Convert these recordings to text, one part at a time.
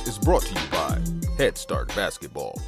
is brought to you by Head Start Basketball.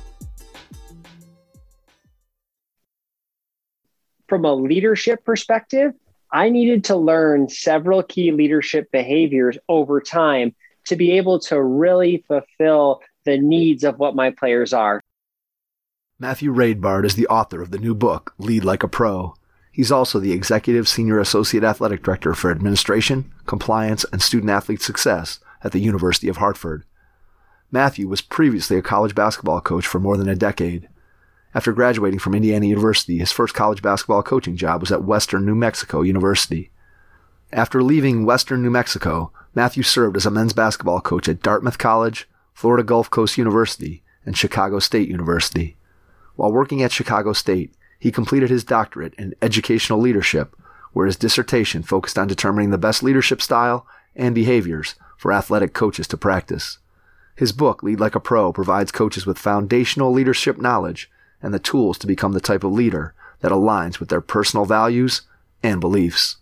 From a leadership perspective, I needed to learn several key leadership behaviors over time to be able to really fulfill the needs of what my players are. Matthew Raidbard is the author of the new book, Lead Like a Pro. He's also the Executive Senior Associate Athletic Director for Administration, Compliance, and Student-Athlete Success at the University of Hartford. Matthew was previously a college basketball coach for more than a decade. After graduating from Indiana University, his first college basketball coaching job was at Western New Mexico University. After leaving Western New Mexico, Matthew served as a men's basketball coach at Dartmouth College, Florida Gulf Coast University, and Chicago State University. While working at Chicago State, he completed his doctorate in educational leadership, where his dissertation focused on determining the best leadership style and behaviors for athletic coaches to practice. His book, Lead Like a Pro, provides coaches with foundational leadership knowledge and the tools to become the type of leader that aligns with their personal values and beliefs.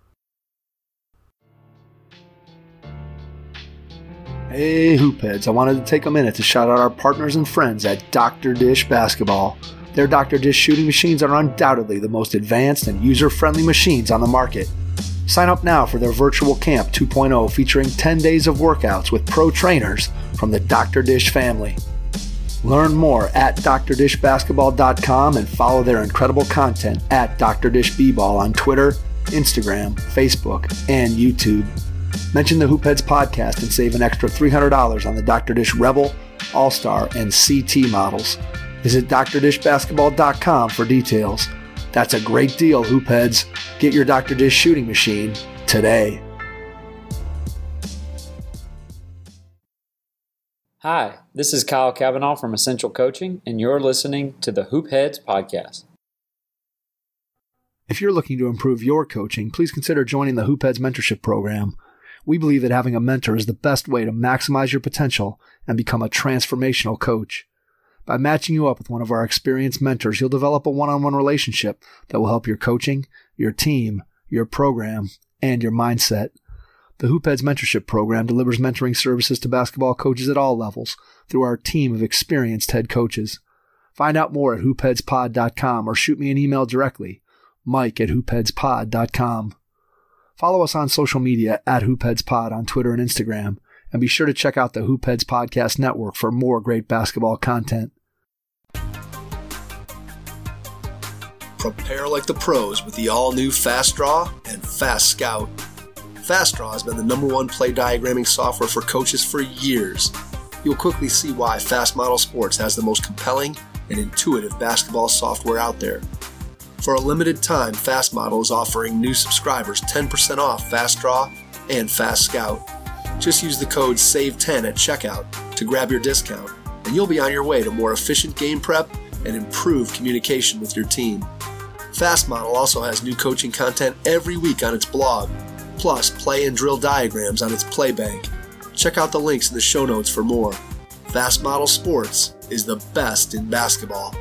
Hey, Hoopheads, I wanted to take a minute to shout out our partners and friends at Dr. Dish Basketball. Their Dr. Dish shooting machines are undoubtedly the most advanced and user-friendly machines on the market. Sign up now for their Virtual Camp 2.0 featuring 10 days of workouts with pro trainers from the Dr. Dish family. Learn more at drdishbasketball.com and follow their incredible content at Dr. Dish B-Ball on Twitter, Instagram, Facebook, and YouTube. Mention the Hoopheads podcast and save an extra $300 on the Dr. Dish Rebel, All-Star, and CT models. Visit drdishbasketball.com for details. That's a great deal, Hoopheads. Get your Dr. Dish shooting machine today. Hi, this is Kyle Cavanaugh from Essential Coaching, and you're listening to the Hoopheads podcast. If you're looking to improve your coaching, please consider joining the Hoopheads Mentorship Program. We believe that having a mentor is the best way to maximize your potential and become a transformational coach. By matching you up with one of our experienced mentors, you'll develop a one-on-one relationship that will help your coaching, your team, your program, and your mindset. The Hoopheads Mentorship Program delivers mentoring services to basketball coaches at all levels through our team of experienced head coaches. Find out more at hoopheadspod.com or shoot me an email directly, mike@hoopheadspod.com. Follow us on social media at hoopheadspod on Twitter and Instagram, and be sure to check out the Hoopheads Podcast Network for more great basketball content. Prepare like the pros with the all-new Fast Draw and Fast Scout. Fast Draw has been the #1 play diagramming software for coaches for years. You'll quickly see why Fast Model Sports has the most compelling and intuitive basketball software out there. For a limited time, Fast Model is offering new subscribers 10% off Fast Draw and Fast Scout. Just use the code SAVE10 at checkout to grab your discount, and you'll be on your way to more efficient game prep and improved communication with your team. Fast Model also has new coaching content every week on its blog, plus play and drill diagrams on its Playbank. Check out the links in the show notes for more. Fast Model Sports is the best in basketball.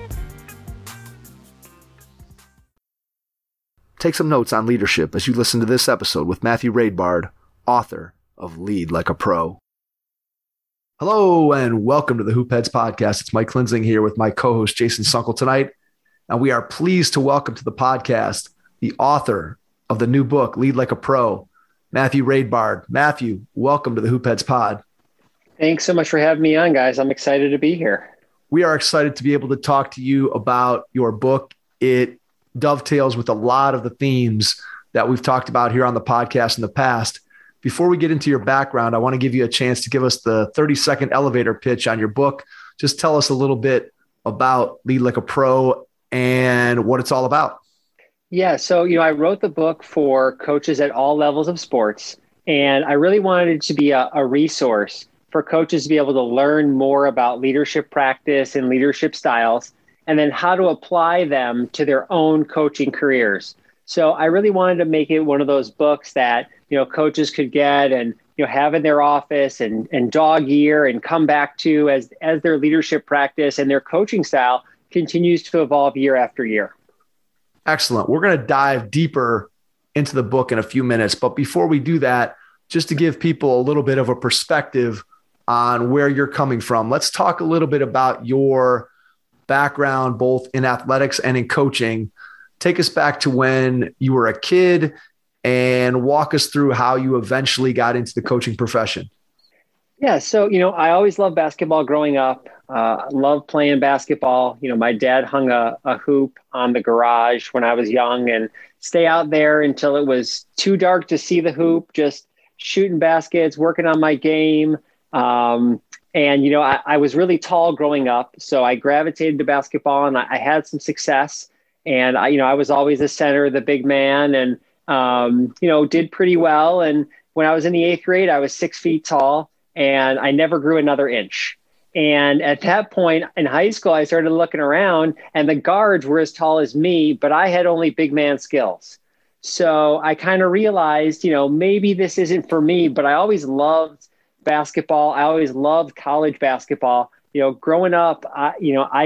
Take some notes on leadership as you listen to this episode with Matthew Raidbard, author of Lead Like a Pro. Hello and welcome to the Hoopheads podcast. It's Mike Klinzing here with my co-host Jason Sunkel tonight, and we are pleased to welcome to the podcast the author of the new book, Lead Like a Pro, Matthew Raidbard. Matthew, welcome to the Hoopheads pod. Thanks so much for having me on, guys. I'm excited to be here. We are excited to be able to talk to you about your book. It dovetails with a lot of the themes that we've talked about here on the podcast in the past. Before we get into your background, I want to give you a chance to give us the 30-second elevator pitch on your book. Just tell us a little bit about Lead Like a Pro and what it's all about. Yeah, so I wrote the book for coaches at all levels of sports, and I really wanted it to be a resource for coaches to be able to learn more about leadership practice and leadership styles, and then how to apply them to their own coaching careers. So I really wanted to make it one of those books that coaches could get and have in their office and dog ear and come back to as their leadership practice and their coaching style continues to evolve year after year. Excellent. We're going to dive deeper into the book in a few minutes. But before we do that, just to give people a little bit of a perspective on where you're coming from. Let's talk a little bit about your background, both in athletics and in coaching. Take us back to when you were a kid and walk us through how you eventually got into the coaching profession. Yeah. So, I always loved basketball growing up. Loved playing basketball. My dad hung a hoop on the garage when I was young and stay out there until it was too dark to see the hoop, just shooting baskets, working on my game. I was really tall growing up, so I gravitated to basketball and I had some success. And I was always the center, the big man, and did pretty well. And when I was in the 8th grade, I was 6 feet tall and I never grew another inch. And at that point in high school, I started looking around and the guards were as tall as me, but I had only big man skills. So I kind of realized, maybe this isn't for me, but I always loved basketball. I always loved college basketball. Growing up, I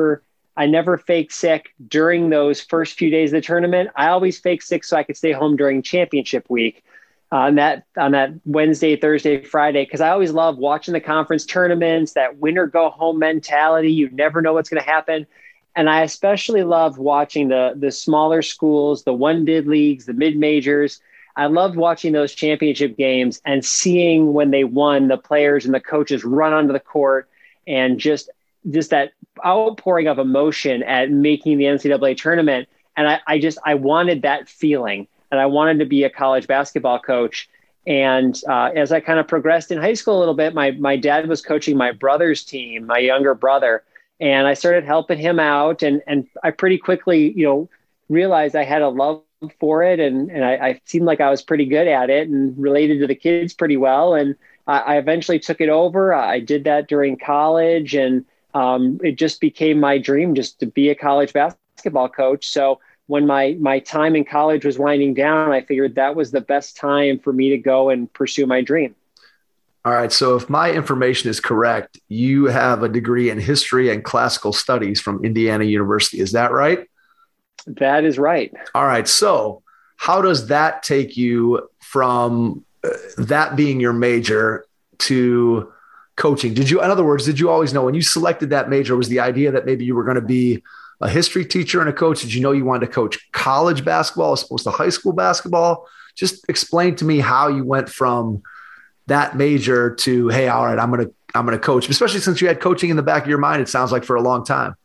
never faked sick during those first few days of the tournament. I always faked sick so I could stay home during championship week on that Wednesday, Thursday, Friday, because I always loved watching the conference tournaments, that win or go home mentality. You never know what's going to happen. And I especially loved watching the smaller schools, the one-bid leagues, the mid-majors. I loved watching those championship games and seeing when they won, the players and the coaches run onto the court and just that outpouring of emotion at making the NCAA tournament. And I wanted that feeling, and I wanted to be a college basketball coach. And as I kind of progressed in high school a little bit, my dad was coaching my brother's team, my younger brother, and I started helping him out. And I pretty quickly, realized I had a love for it. And I seemed like I was pretty good at it and related to the kids pretty well. And I eventually took it over. I did that during college, and it just became my dream just to be a college basketball coach. So when my time in college was winding down, I figured that was the best time for me to go and pursue my dream. All right. So if my information is correct, you have a degree in history and classical studies from Indiana University. Is that right? That is right. All right. So how does that take you from that being your major to coaching? In other words, did you always know when you selected that major, was the idea that maybe you were going to be a history teacher and a coach? Did you know you wanted to coach college basketball as opposed to high school basketball? Just explain to me how you went from that major to, hey, all right, I'm going to coach, especially since you had coaching in the back of your mind, it sounds like, for a long time.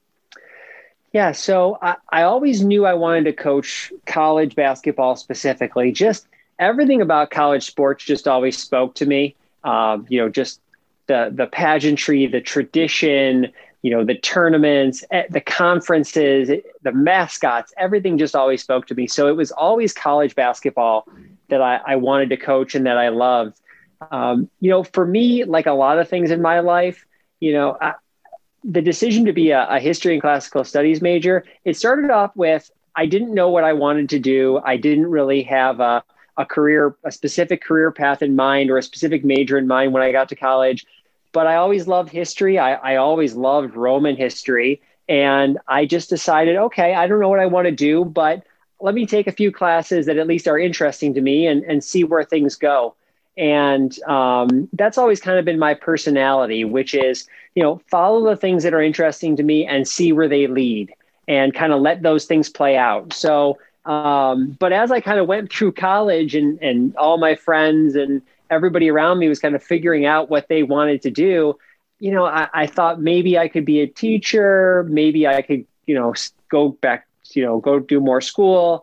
Yeah. So I always knew I wanted to coach college basketball specifically. Just everything about college sports just always spoke to me. Just the pageantry, the tradition, the tournaments, the conferences, the mascots, everything just always spoke to me. So it was always college basketball that I wanted to coach and that I loved. For me, like a lot of things in my life, the decision to be a history and classical studies major, it started off with, I didn't know what I wanted to do. I didn't really have a specific career path in mind or a specific major in mind when I got to college, but I always loved history. I always loved Roman history. And I just decided, okay, I don't know what I want to do, but let me take a few classes that at least are interesting to me and see where things go. And that's always kind of been my personality, which is, follow the things that are interesting to me and see where they lead and kind of let those things play out. So, but as I kind of went through college and all my friends and everybody around me was kind of figuring out what they wanted to do, I thought maybe I could be a teacher. Maybe I could, go back, go do more school.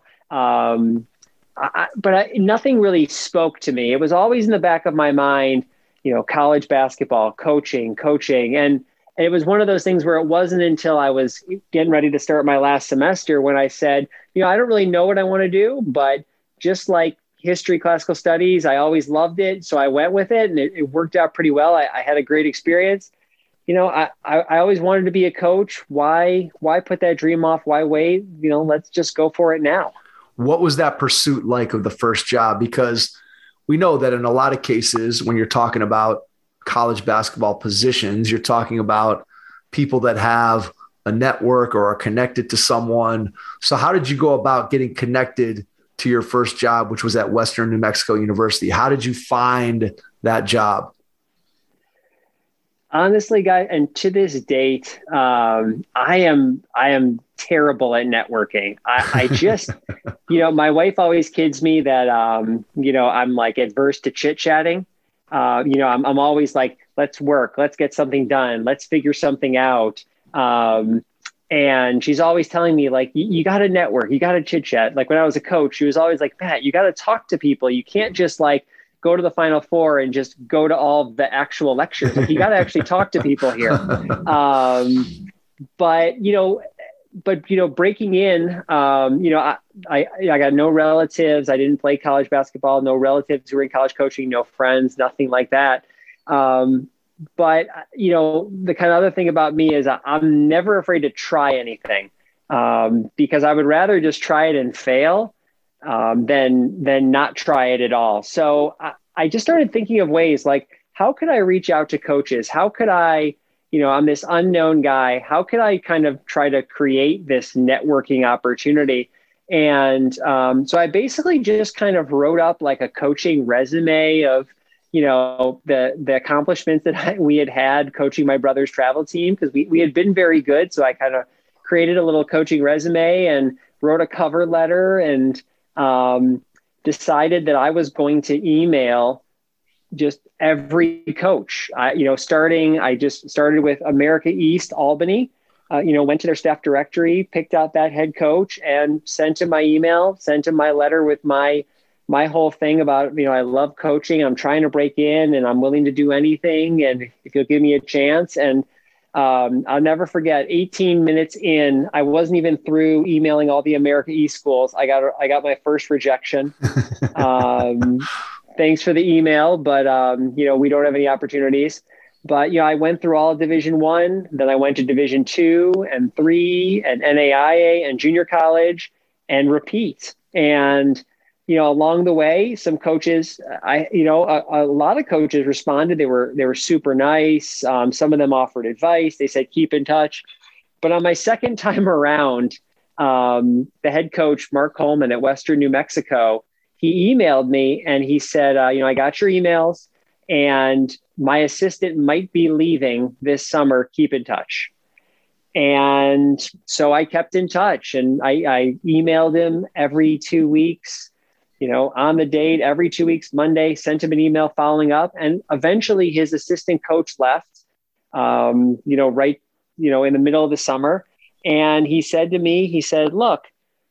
But nothing really spoke to me. It was always in the back of my mind, college basketball, coaching. And it was one of those things where it wasn't until I was getting ready to start my last semester when I said, I don't really know what I want to do, but just like history, classical studies, I always loved it. So I went with it and it worked out pretty well. I had a great experience. I always wanted to be a coach. Why put that dream off? Why wait? Let's just go for it now. What was that pursuit like of the first job? Because we know that in a lot of cases, when you're talking about college basketball positions, you're talking about people that have a network or are connected to someone. So how did you go about getting connected to your first job, which was at Western New Mexico University? How did you find that job? Honestly, guys, and to this date, I am terrible at networking. I just, my wife always kids me that, I'm like adverse to chit chatting. I'm always like, let's work, let's get something done, let's figure something out. And she's always telling me like, you got to network, you got to chit chat. Like when I was a coach, she was always like, Pat, you got to talk to people. You can't just like go to the Final Four and just go to all the actual lectures. Like, you got to actually talk to people here. But breaking in, I got no relatives. I didn't play college basketball, no relatives who were in college coaching, no friends, nothing like that. But the kind of other thing about me is I'm never afraid to try anything, because I would rather just try it and fail than not try it at all. So I just started thinking of ways like, how could I reach out to coaches? How could I, I'm this unknown guy. How could I kind of try to create this networking opportunity? And so I basically just kind of wrote up like a coaching resume of, the accomplishments that we had coaching my brother's travel team, because we had been very good. So I kind of created a little coaching resume and wrote a cover letter and decided that I was going to email just every coach. I just started with America East Albany, went to their staff directory, picked out that head coach and sent him my email, sent him my letter with my whole thing about, I love coaching. I'm trying to break in and I'm willing to do anything. And if you'll give me a chance. And I'll never forget 18 minutes in, I wasn't even through emailing all the America East schools. I got my first rejection. Thanks for the email, but we don't have any opportunities. But I went through all of Division I, then I went to Division II and III and NAIA and junior college and repeat. And along the way, some coaches, a lot of coaches responded. They were super nice. Some of them offered advice. They said, keep in touch. But on my second time around, the head coach, Mark Coleman at Western New Mexico, he emailed me and he said, I got your emails and my assistant might be leaving this summer. Keep in touch. And so I kept in touch and I emailed him every 2 weeks. On the date, every 2 weeks, Monday, sent him an email following up. And eventually his assistant coach left, in the middle of the summer. And he said to me, look,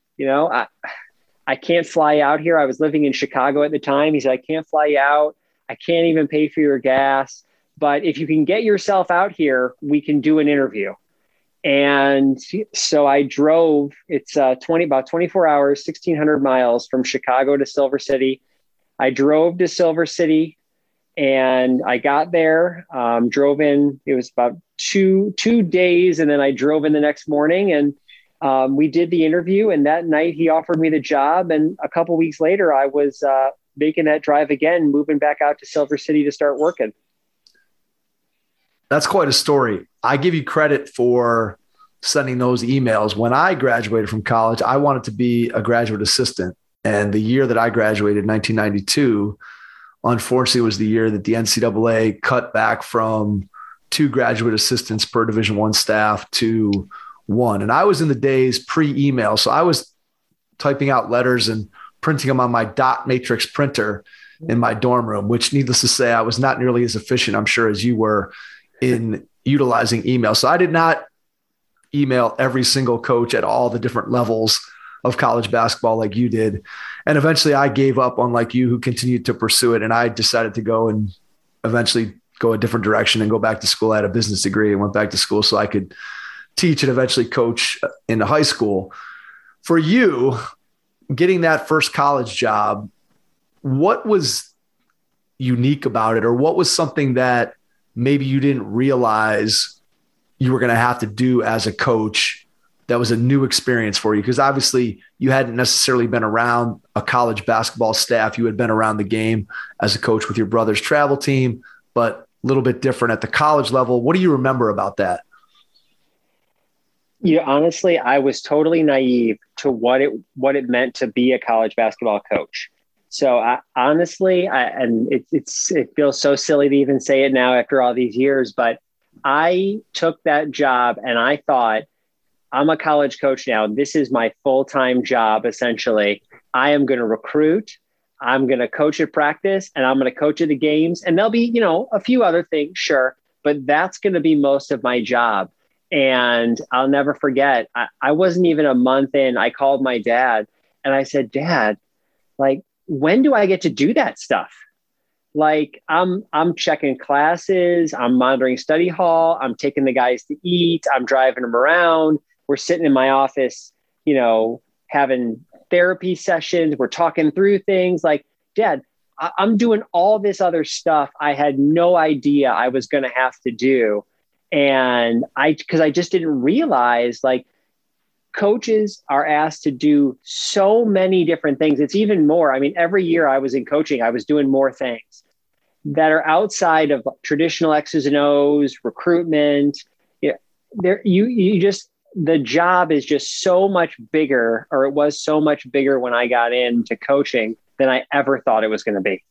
I can't fly out here. I was living in Chicago at the time. He said, I can't fly out. I can't even pay for your gas. But if you can get yourself out here, we can do an interview. And so I drove, it's about 24 hours, 1,600 miles from Chicago to Silver City. I drove to Silver City and I got there, drove in, it was about two days. And then I drove in the next morning and we did the interview. And that night he offered me the job. And a couple of weeks later, I was making that drive again, moving back out to Silver City to start working. That's quite a story. I give you credit for sending those emails. When I graduated from college, I wanted to be a graduate assistant. And the year that I graduated, 1992, unfortunately was the year that the NCAA cut back from 2 graduate assistants per Division I staff to 1. And I was in the days pre-email. So I was typing out letters and printing them on my dot matrix printer in my dorm room, which needless to say, I was not nearly as efficient, I'm sure, as you were in utilizing email. So I did not email every single coach at all the different levels of college basketball like you did. And eventually I gave up, unlike you who continued to pursue it. And I decided to go and eventually go a different direction and go back to school. I had a business degree and went back to school so I could teach and eventually coach in high school. For you, getting that first college job, what was unique about it? Or what was something that maybe you didn't realize you were going to have to do as a coach that was a new experience for you? Because obviously you hadn't necessarily been around a college basketball staff. You had been around the game as a coach with your brother's travel team, but a little bit different at the college level. What do you remember about that? Honestly, I was totally naive to what it meant to be a college basketball coach. So it feels so silly to even say it now after all these years, but I took that job and I thought, I'm a college coach now. This is my full-time job, essentially. I am going to recruit. I'm going to coach at practice, and I'm going to coach at the games. And there'll be, a few other things, sure, but that's going to be most of my job. And I'll never forget, I wasn't even a month in. I called my dad and I said, Dad, like, when do I get to do that stuff? Like, I'm checking classes, I'm monitoring study hall, I'm taking the guys to eat, I'm driving them around. We're sitting in my office, having therapy sessions. We're talking through things. Like, Dad, I'm doing all this other stuff I had no idea I was going to have to do. And because I just didn't realize, like, coaches are asked to do so many different things. It's even more. I mean, every year I was in coaching, I was doing more things that are outside of traditional X's and O's, recruitment. The job is just so much bigger, or it was so much bigger when I got into coaching than I ever thought it was going to be.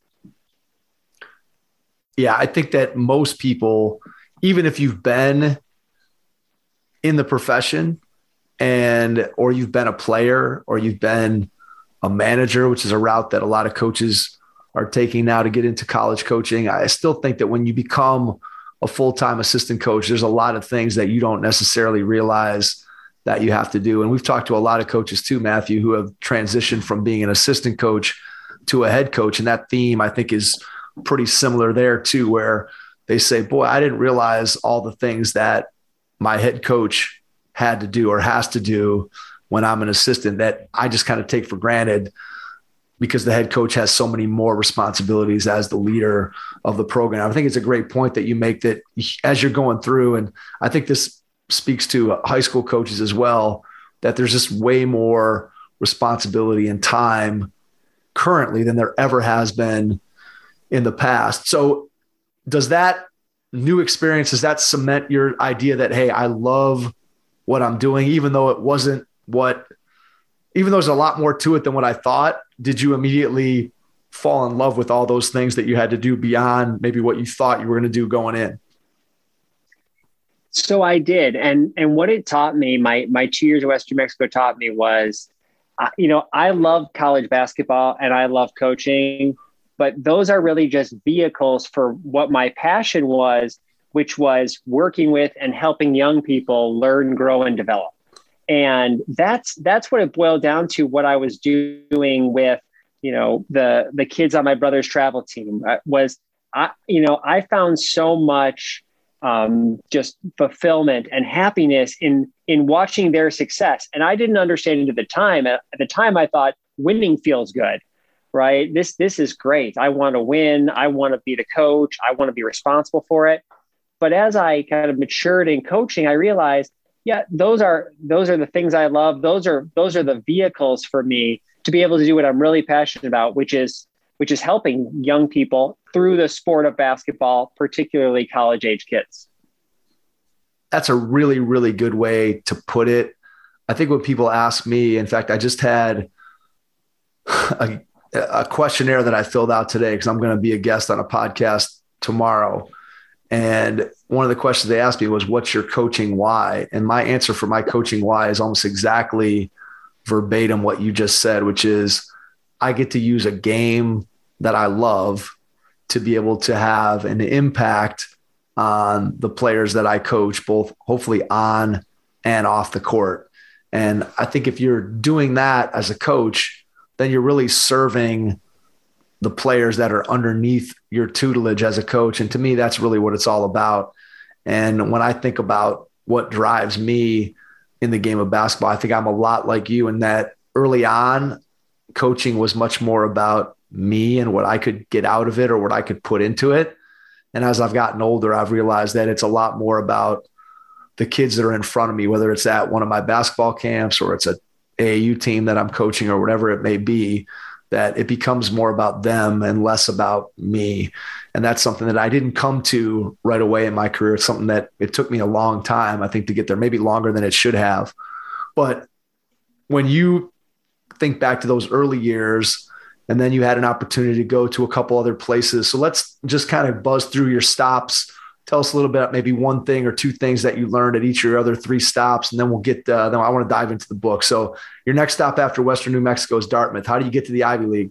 Yeah, I think that most people, even if you've been in the profession or you've been a player or you've been a manager, which is a route that a lot of coaches are taking now to get into college coaching, I still think that when you become a full-time assistant coach, there's a lot of things that you don't necessarily realize that you have to do. And we've talked to a lot of coaches too, Matthew, who have transitioned from being an assistant coach to a head coach. And that theme, I think, is pretty similar there too, where they say, boy, I didn't realize all the things that my head coach had to do or has to do when I'm an assistant that I just kind of take for granted, because the head coach has so many more responsibilities as the leader of the program. I think it's a great point that you make, that as you're going through, and I think this speaks to high school coaches as well, that there's just way more responsibility and time currently than there ever has been in the past. So does that new experience, does that cement your idea that, hey, I love what I'm doing, even though there's a lot more to it than what I thought? Did you immediately fall in love with all those things that you had to do beyond maybe what you thought you were going to do going in? So I did. And what it taught me, my 2 years at Western New Mexico taught me was, I love college basketball and I love coaching, but those are really just vehicles for what my passion was, which was working with and helping young people learn, grow, and develop. And that's what it boiled down to. What I was doing with, the kids on my brother's travel team I found so much just fulfillment and happiness in watching their success. And I didn't understand it at the time. At the time, I thought winning feels good, right? This is great. I want to win. I want to be the coach. I want to be responsible for it. But as I kind of matured in coaching, I realized, yeah, those are the things I love. Those are the vehicles for me to be able to do what I'm really passionate about, which is helping young people through the sport of basketball, particularly college age kids. That's a really, really good way to put it. I think when people ask me, in fact, I just had a questionnaire that I filled out today because I'm going to be a guest on a podcast tomorrow. And one of the questions they asked me was, what's your coaching why? And my answer for my coaching why is almost exactly verbatim what you just said, which is I get to use a game that I love to be able to have an impact on the players that I coach, both hopefully on and off the court. And I think if you're doing that as a coach, then you're really serving the players that are underneath your tutelage as a coach. And to me, that's really what it's all about. And when I think about what drives me in the game of basketball, I think I'm a lot like you in that early on, coaching was much more about me and what I could get out of it or what I could put into it. And as I've gotten older, I've realized that it's a lot more about the kids that are in front of me, whether it's at one of my basketball camps or it's an AAU team that I'm coaching or whatever it may be, that it becomes more about them and less about me. And that's something that I didn't come to right away in my career. It's something that it took me a long time, I think, to get there, maybe longer than it should have. But when you think back to those early years, and then you had an opportunity to go to a couple other places. So let's just kind of buzz through your stops tell us a little bit, maybe one thing or two things that you learned at each of your other 3 stops, and then we'll get, then I want to dive into the book. So your next stop after Western New Mexico is Dartmouth. How do you get to the Ivy League?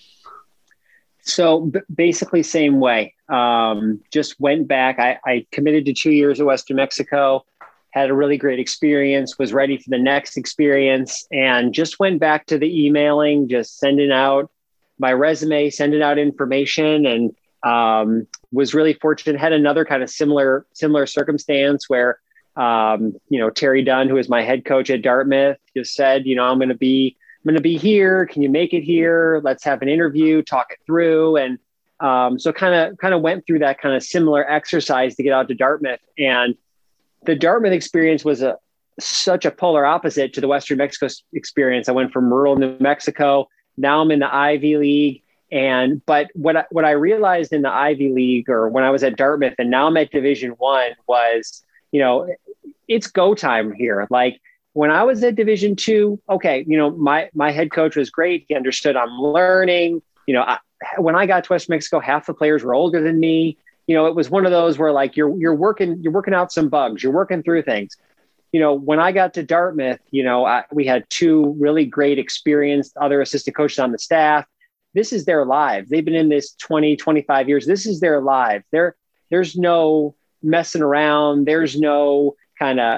So basically same way. Just went back. I committed to 2 years at Western New Mexico, had a really great experience, was ready for the next experience, and just went back to the emailing, just sending out my resume, sending out information, and was really fortunate. Had another kind of similar circumstance where, Terry Dunn, who is my head coach at Dartmouth, just said, I'm going to be here. Can you make it here? Let's have an interview, talk it through. And so kind of went through that kind of similar exercise to get out to Dartmouth. And the Dartmouth experience was such a polar opposite to the Western New Mexico experience. I went from rural New Mexico. Now I'm in the Ivy League. But what I realized in the Ivy League, or when I was at Dartmouth and now I'm at Division I, was, it's go time here. Like when I was at Division II, okay, my head coach was great. He understood I'm learning. When I got to Western Mexico, half the players were older than me. It was one of those where like you're working out some bugs, you're working through things. When I got to Dartmouth, we had 2 really great experienced other assistant coaches on the staff. This is their lives. They've been in this 20, 25 years. This is their lives. There's no messing around. There's no kind of,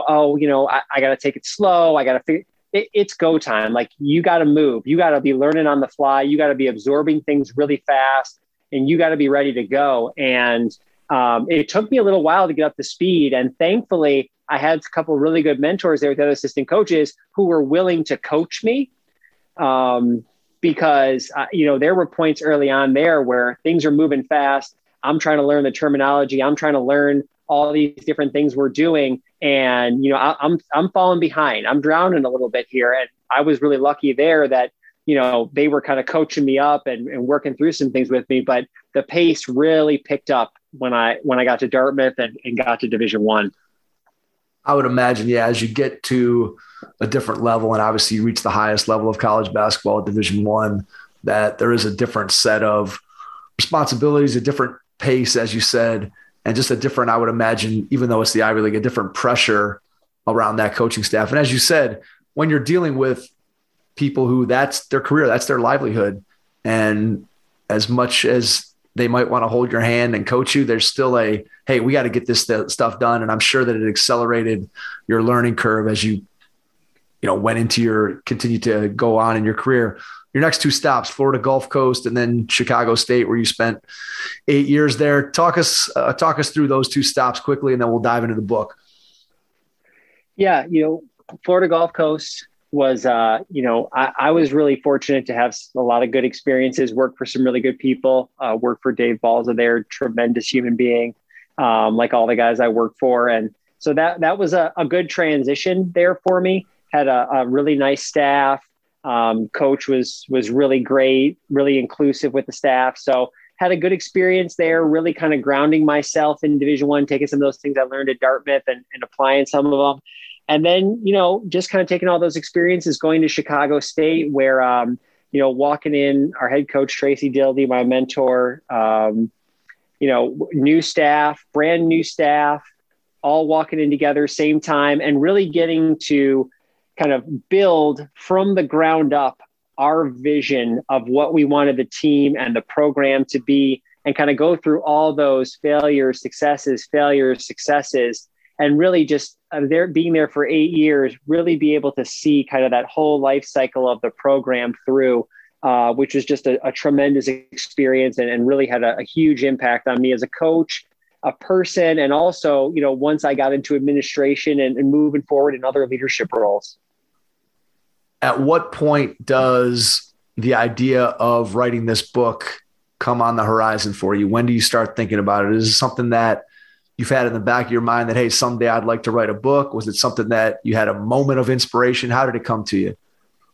I got to take it slow. I got to figure it's go time. Like you got to move. You got to be learning on the fly. You got to be absorbing things really fast, and you got to be ready to go. And it took me a little while to get up to speed. And thankfully, I had a couple of really good mentors there with other assistant coaches who were willing to coach me. Because, there were points early on there where things are moving fast. I'm trying to learn the terminology. I'm trying to learn all these different things we're doing. And, I'm falling behind. I'm drowning a little bit here. And I was really lucky there that, they were kind of coaching me up and working through some things with me. But the pace really picked up when I got to Dartmouth and got to Division I. I would imagine, as you get to a different level, and obviously you reach the highest level of college basketball at Division I, that there is a different set of responsibilities, a different pace, as you said, and just a different, I would imagine, even though it's the Ivy League, a different pressure around that coaching staff. And as you said, when you're dealing with people who that's their career, that's their livelihood, and as much as they might want to hold your hand and coach you, there's still hey, we got to get this stuff done. And I'm sure that it accelerated your learning curve as you, went into continue to go on in your career. Your next 2 stops, Florida Gulf Coast and then Chicago State, where you spent 8 years there. Talk us through those 2 stops quickly, and then we'll dive into the book. Yeah. Florida Gulf Coast was, I was really fortunate to have a lot of good experiences, work for some really good people, work for Dave Balza there, tremendous human being, like all the guys I work for. And so that was a good transition there for me. Had a really nice staff. Coach was really great, really inclusive with the staff. So had a good experience there, really kind of grounding myself in Division I, taking some of those things I learned at Dartmouth and applying some of them. And then, just kind of taking all those experiences, going to Chicago State where, walking in, our head coach, Tracy Dildy, my mentor, new staff, brand new staff, all walking in together, same time, and really getting to kind of build from the ground up our vision of what we wanted the team and the program to be, and kind of go through all those failures, successes, and really just being there for 8 years, really be able to see kind of that whole life cycle of the program through, which was just a tremendous experience and really had a huge impact on me as a coach, a person, and also, once I got into administration and moving forward in other leadership roles. At what point does the idea of writing this book come on the horizon for you? When do you start thinking about it? Is it something that you've had in the back of your mind that, hey, someday I'd like to write a book? Was it something that you had a moment of inspiration? How did it come to you?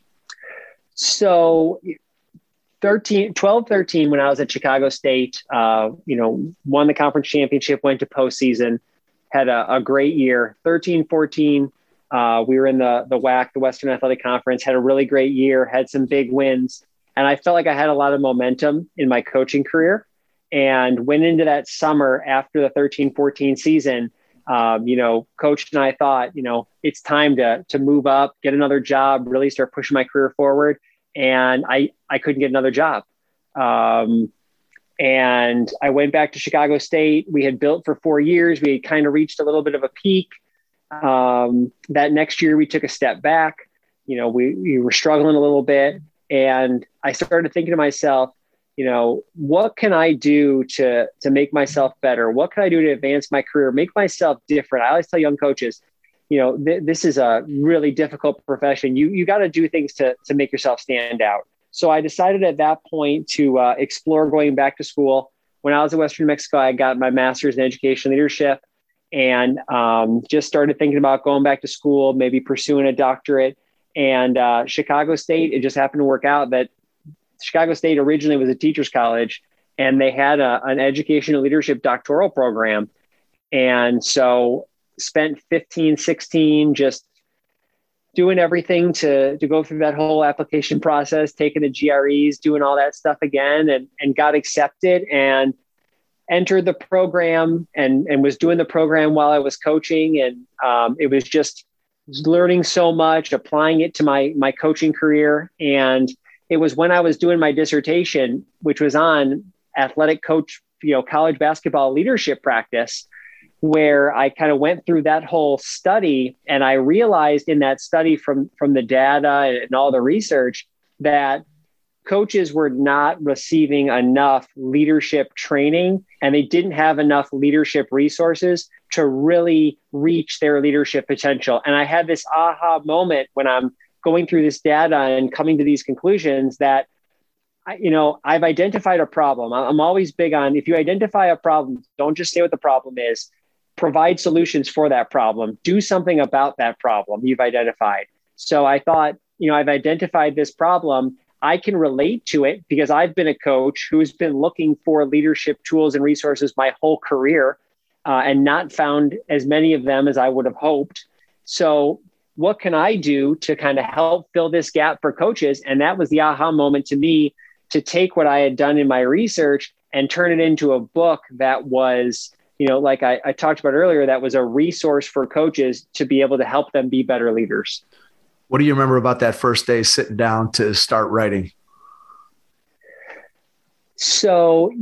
So 13, when I was at Chicago State, won the conference championship, went to postseason, had a great year. 13, 14, we were in the WAC, the Western Athletic Conference, had a really great year, had some big wins. And I felt like I had a lot of momentum in my coaching career. and went into that summer after the 13-14 season. Coach and I thought, it's time to move up, get another job, really start pushing my career forward. And I couldn't get another job. And I went back to Chicago State. We had built for 4 years. We had kind of reached a little bit of a peak. That next year we took a step back. We were struggling a little bit. And I started thinking to myself, what can I do to make myself better? What can I do to advance my career, make myself different? I always tell young coaches, this is a really difficult profession. You got to do things to make yourself stand out. So I decided at that point to explore going back to school. When I was at Western New Mexico, I got my master's in education leadership and just started thinking about going back to school, maybe pursuing a doctorate. And Chicago State, it just happened to work out that Chicago State originally was a teacher's college, and they had an education and leadership doctoral program. And so spent 15, 16 just doing everything to go through that whole application process, taking the GREs, doing all that stuff again, and got accepted and entered the program and was doing the program while I was coaching. And it was just learning so much, applying it to my coaching career. And it was when I was doing my dissertation, which was on athletic coach, college basketball leadership practice, where I kind of went through that whole study. And I realized in that study from the data and all the research that coaches were not receiving enough leadership training, and they didn't have enough leadership resources to really reach their leadership potential. And I had this aha moment when I'm going through this data and coming to these conclusions that, I've identified a problem. I'm always big on, if you identify a problem, don't just say what the problem is, provide solutions for that problem, do something about that problem you've identified. So I thought, I've identified this problem. I can relate to it because I've been a coach who's been looking for leadership tools and resources my whole career and not found as many of them as I would have hoped. So what can I do to kind of help fill this gap for coaches? And that was the aha moment to me, to take what I had done in my research and turn it into a book that was, like I talked about earlier, that was a resource for coaches to be able to help them be better leaders. What do you remember about that first day sitting down to start writing? So,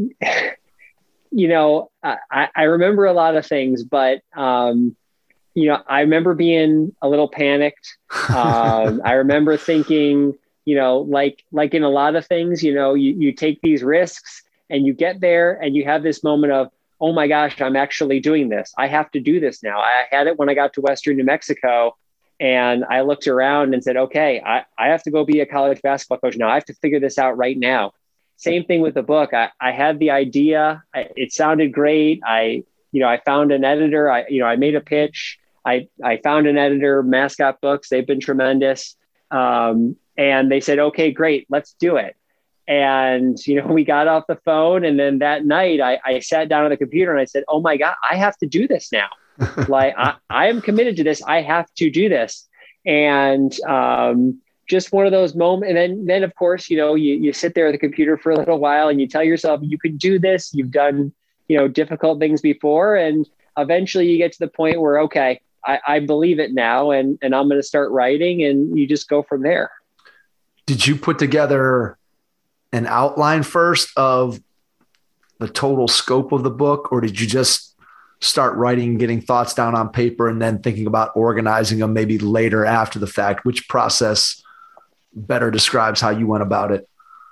I remember a lot of things, but, I remember being a little panicked. I remember thinking, like in a lot of things, you take these risks and you get there and you have this moment of, oh my gosh, I'm actually doing this. I have to do this now. I had it when I got to Western New Mexico, and I looked around and said, okay, I have to go be a college basketball coach now. I have to figure this out right now. Same thing with the book. I had the idea. It sounded great. I found an editor. I made a pitch. I found an editor, Mascot Books. They've been tremendous. And they said, okay, great, let's do it. And, we got off the phone, and then that night I sat down on the computer and I said, oh my God, I have to do this now. Like I am committed to this. I have to do this. And just one of those moments. And then of course, you sit there at the computer for a little while and you tell yourself you can do this. You've done, difficult things before. And eventually you get to the point where, okay, I believe it now, and I'm going to start writing, and you just go from there. Did you put together an outline first of the total scope of the book, or did you just start writing, getting thoughts down on paper, and then thinking about organizing them maybe later after the fact? Which process better describes how you went about it?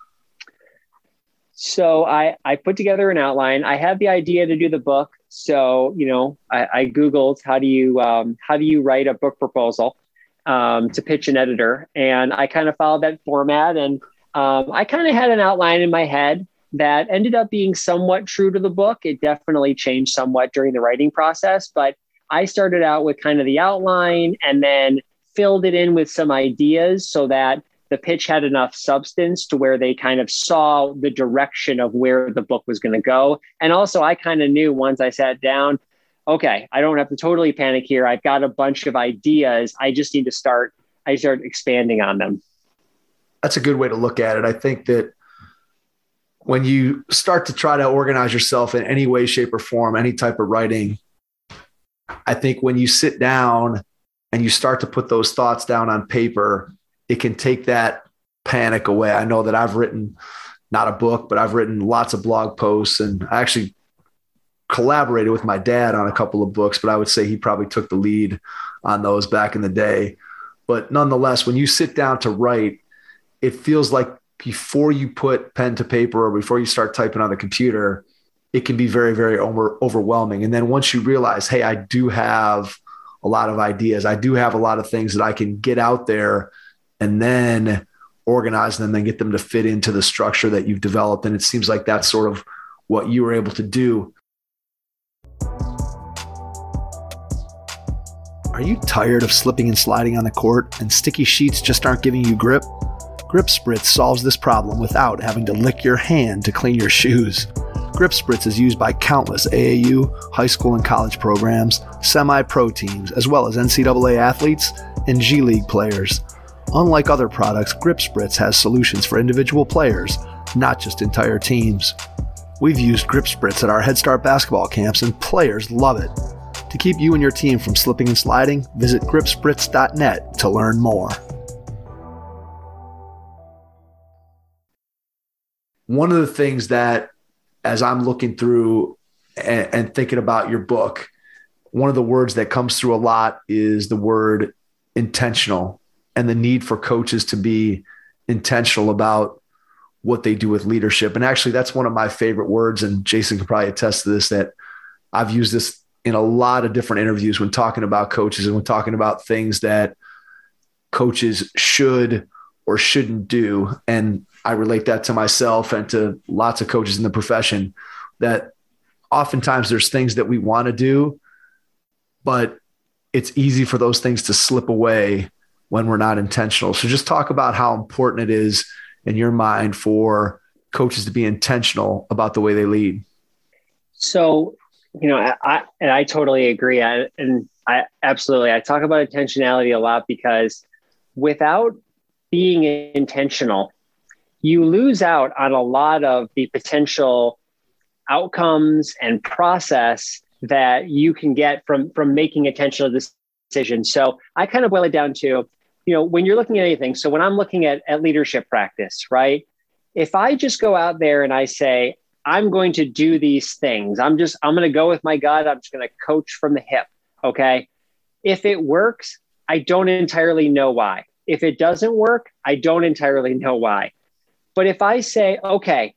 So I put together an outline. I had the idea to do the book. So, I Googled how do you write a book proposal to pitch an editor. And I kind of followed that format. And I kind of had an outline in my head that ended up being somewhat true to the book. It definitely changed somewhat during the writing process, but I started out with kind of the outline and then filled it in with some ideas so that the pitch had enough substance to where they kind of saw the direction of where the book was going to go. And also I kind of knew once I sat down, okay, I don't have to totally panic here. I've got a bunch of ideas. I just need to start expanding on them. That's a good way to look at it. I think that when you start to try to organize yourself in any way, shape, or form, any type of writing, I think when you sit down and you start to put those thoughts down on paper, it can take that panic away. I know that I've written not a book, but I've written lots of blog posts, and I actually collaborated with my dad on a couple of books, but I would say he probably took the lead on those back in the day. But nonetheless, when you sit down to write, it feels like before you put pen to paper or before you start typing on the computer, it can be very, very overwhelming. And then once you realize, hey, I do have a lot of ideas, I do have a lot of things that I can get out there and then organize them and then get them to fit into the structure that you've developed. And it seems like that's sort of what you were able to do. Are you tired of slipping and sliding on the court and sticky sheets just aren't giving you grip? Grip Spritz solves this problem without having to lick your hand to clean your shoes. Grip Spritz is used by countless AAU, high school and college programs, semi-pro teams, as well as NCAA athletes and G League players. Unlike other products, Grip Spritz has solutions for individual players, not just entire teams. We've used Grip Spritz at our Head Start basketball camps and players love it. To keep you and your team from slipping and sliding, visit gripspritz.net to learn more. One of the things that, as I'm looking through and thinking about your book, one of the words that comes through a lot is the word intentional and the need for coaches to be intentional about what they do with leadership. And actually, that's one of my favorite words, and Jason can probably attest to this, that I've used this in a lot of different interviews when talking about coaches and when talking about things that coaches should or shouldn't do. And I relate that to myself and to lots of coaches in the profession, that oftentimes there's things that we want to do, but it's easy for those things to slip away when we're not intentional. So just talk about how important it is in your mind for coaches to be intentional about the way they lead. So, I totally agree. I absolutely talk about intentionality a lot, because without being intentional, you lose out on a lot of the potential outcomes and process that you can get from making intentional decisions. So I kind of boil it down to, when you're looking at anything. So when I'm looking at leadership practice, right? If I just go out there and I say, I'm going to do these things, I'm going to go with my gut, I'm just going to coach from the hip. Okay. If it works, I don't entirely know why. If it doesn't work, I don't entirely know why. But if I say, okay,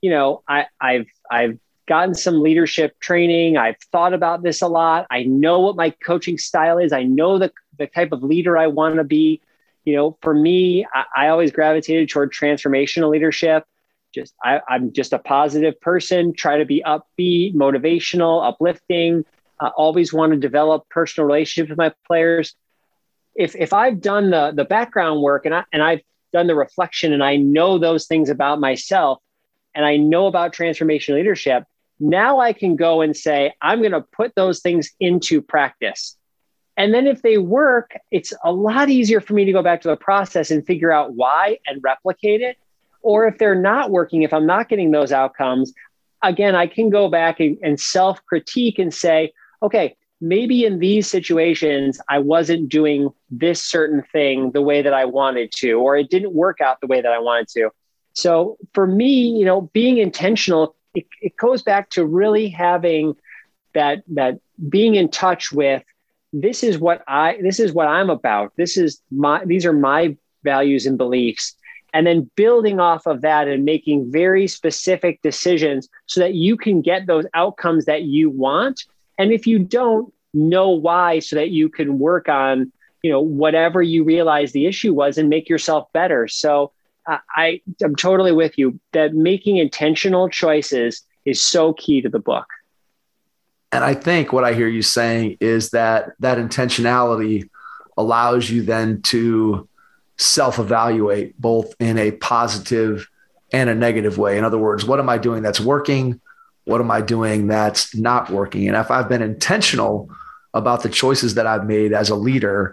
I've gotten some leadership training, I've thought about this a lot, I know what my coaching style is, I know the type of leader I want to be. For me, I always gravitated toward transformational leadership. I'm just a positive person, try to be upbeat, motivational, uplifting, always want to develop personal relationships with my players. If I've done the background work and I've done the reflection and I know those things about myself and I know about transformational leadership, now I can go and say, I'm going to put those things into practice. And then if they work, it's a lot easier for me to go back to the process and figure out why and replicate it. Or if they're not working, if I'm not getting those outcomes, again, I can go back and self-critique and say, okay, maybe in these situations, I wasn't doing this certain thing the way that I wanted to, or it didn't work out the way that I wanted to. So for me, being intentional, it goes back to really having that being in touch with, this is what I'm about. These are my values and beliefs. And then building off of that and making very specific decisions so that you can get those outcomes that you want. And if you don't, know why, so that you can work on, whatever you realize the issue was and make yourself better. So I'm totally with you that making intentional choices is so key to the book. And I think what I hear you saying is that intentionality allows you then to self-evaluate both in a positive and a negative way. In other words, what am I doing that's working? What am I doing that's not working? And if I've been intentional about the choices that I've made as a leader,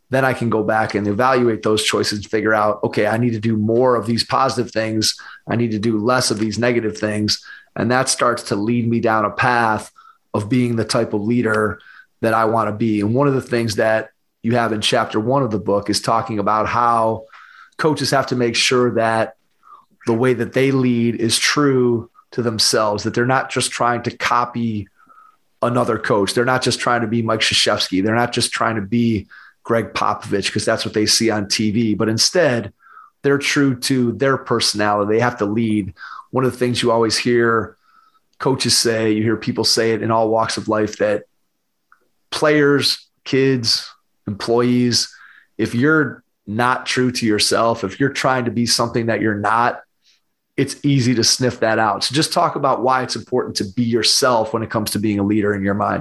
then I can go back and evaluate those choices and figure out, okay, I need to do more of these positive things. I need to do less of these negative things. And that starts to lead me down a path of being the type of leader that I want to be. And one of the things that you have in chapter 1 of the book is talking about how coaches have to make sure that the way that they lead is true to themselves, that they're not just trying to copy another coach. They're not just trying to be Mike Krzyzewski. They're not just trying to be Greg Popovich because that's what they see on TV, but instead they're true to their personality. They have to lead. One of the things you always hear coaches say, you hear people say it in all walks of life, that players, kids, employees, if you're not true to yourself, if you're trying to be something that you're not, it's easy to sniff that out. So just talk about why it's important to be yourself when it comes to being a leader in your mind.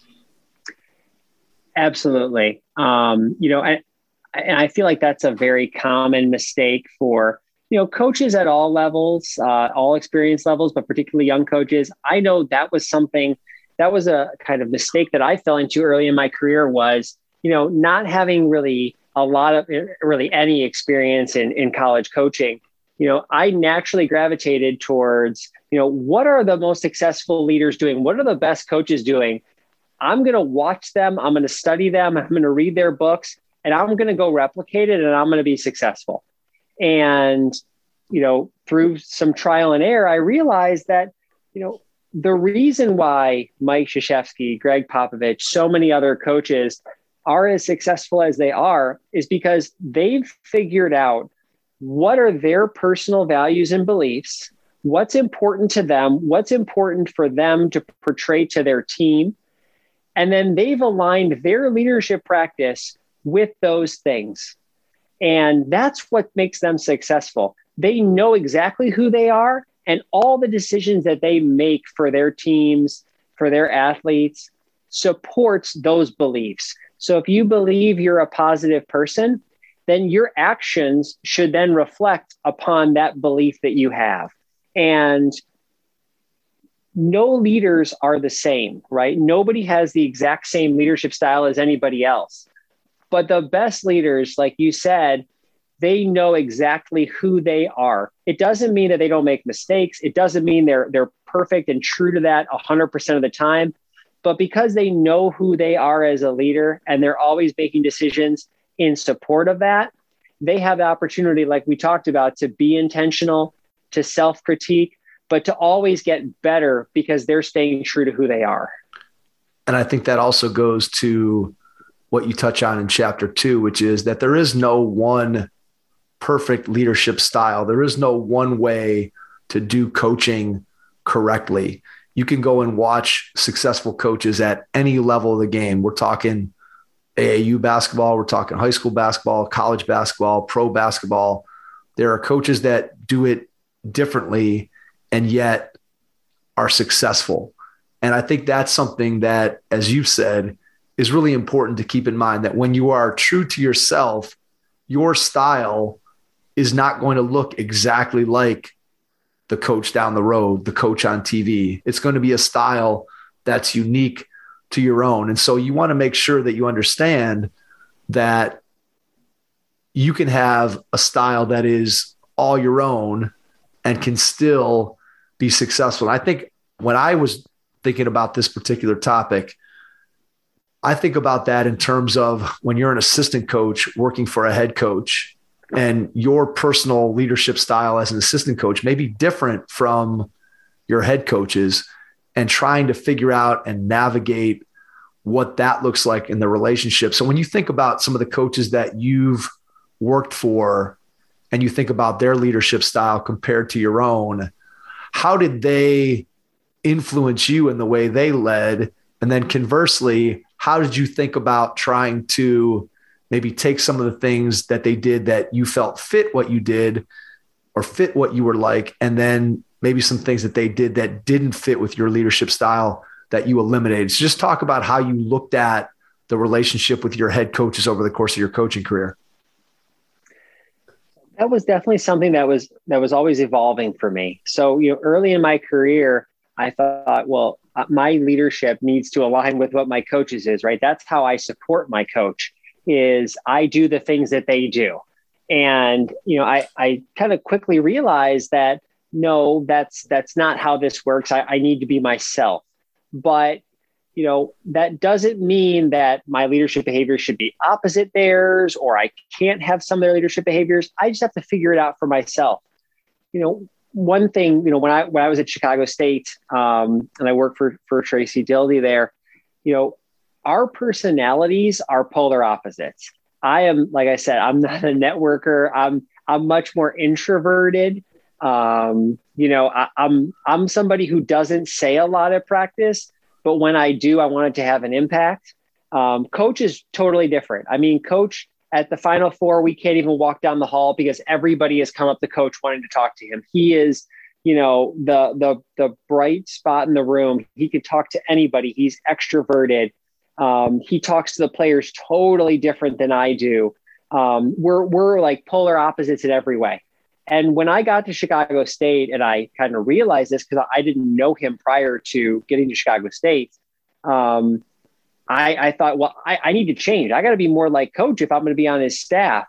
Absolutely. I feel like that's a very common mistake for, coaches at all levels, all experience levels, but particularly young coaches. I know that was a kind of mistake that I fell into early in my career was, not having really any experience in college coaching. I naturally gravitated towards, what are the most successful leaders doing? What are the best coaches doing? I'm going to watch them. I'm going to study them. I'm going to read their books, and I'm going to go replicate it, and I'm going to be successful. And, through some trial and error, I realized that, the reason why Mike Krzyzewski, Greg Popovich, so many other coaches are as successful as they are is because they've figured out what are their personal values and beliefs, what's important to them, what's important for them to portray to their team. And then they've aligned their leadership practice with those things. And that's what makes them successful. They know exactly who they are, and all the decisions that they make for their teams, for their athletes, supports those beliefs. So if you believe you're a positive person, then your actions should then reflect upon that belief that you have. And no leaders are the same, right? Nobody has the exact same leadership style as anybody else. But the best leaders, like you said, they know exactly who they are. It doesn't mean that they don't make mistakes. It doesn't mean they're perfect and true to that 100% of the time. But because they know who they are as a leader and they're always making decisions in support of that, they have the opportunity, like we talked about, to be intentional, to self-critique, but to always get better because they're staying true to who they are. And I think that also goes to what you touch on in chapter 2, which is that there is no one perfect leadership style. There is no one way to do coaching correctly. You can go and watch successful coaches at any level of the game. We're talking AAU basketball, we're talking high school basketball, college basketball, pro basketball. There are coaches that do it differently and yet are successful. And I think that's something that, as you've said, is really important to keep in mind, that when you are true to yourself, your style is not going to look exactly like the coach down the road, the coach on TV. It's going to be a style that's unique to your own. And so you want to make sure that you understand that you can have a style that is all your own and can still be successful. And I think when I was thinking about this particular topic, I think about that in terms of when you're an assistant coach working for a head coach, and your personal leadership style as an assistant coach may be different from your head coach's, and trying to figure out and navigate what that looks like in the relationship. So when you think about some of the coaches that you've worked for and you think about their leadership style compared to your own, how did they influence you in the way they led? And then conversely, how did you think about trying to maybe take some of the things that they did that you felt fit what you did or fit what you were like, and then maybe some things that they did that didn't fit with your leadership style that you eliminated? So just talk about how you looked at the relationship with your head coaches over the course of your coaching career. That was definitely something that was always evolving for me. So, early in my career, I thought, well, my leadership needs to align with what my coach's is, right? That's how I support my coach. is I do the things that they do. And, I kind of quickly realized that, no, that's not how this works. I need to be myself. But, that doesn't mean that my leadership behavior should be opposite theirs, or I can't have some of their leadership behaviors. I just have to figure it out for myself. One thing, when I was at Chicago State, and I worked for Tracy Dildy there, our personalities are polar opposites. I am, like I said, I'm not a networker. I'm much more introverted. I'm somebody who doesn't say a lot at practice, but when I do, I want it to have an impact. Coach is totally different. I mean, Coach at the Final Four, we can't even walk down the hall because everybody has come up to Coach wanting to talk to him. He is, the bright spot in the room. He can talk to anybody. He's extroverted. He talks to the players totally different than I do. We're like polar opposites in every way. And when I got to Chicago State, and I kind of realized this because I didn't know him prior to getting to Chicago State, I thought, well, I need to change. I got to be more like Coach if I'm going to be on his staff.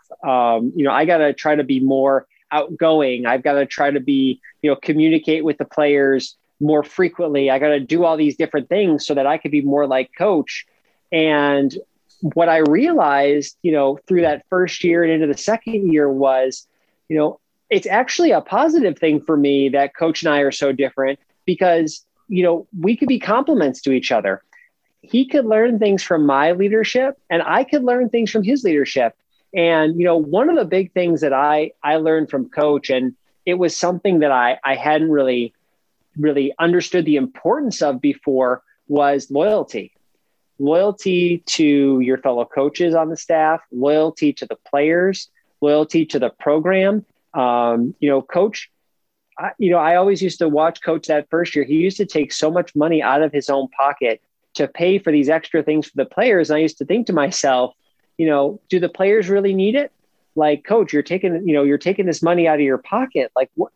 I got to try to be more outgoing. I've got to try to be, communicate with the players more frequently. I got to do all these different things so that I could be more like Coach. And what I realized, through that first year and into the second year was, it's actually a positive thing for me that Coach and I are so different because, we could be compliments to each other. He could learn things from my leadership and I could learn things from his leadership. And, one of the big things that I learned from Coach, and it was something that I hadn't really understood the importance of before, was loyalty. Loyalty to your fellow coaches on the staff, loyalty to the players, loyalty to the program. Coach, I always used to watch Coach that first year. He used to take so much money out of his own pocket to pay for these extra things for the players. And I used to think to myself, do the players really need it? Like, Coach, you're taking this money out of your pocket. Like what?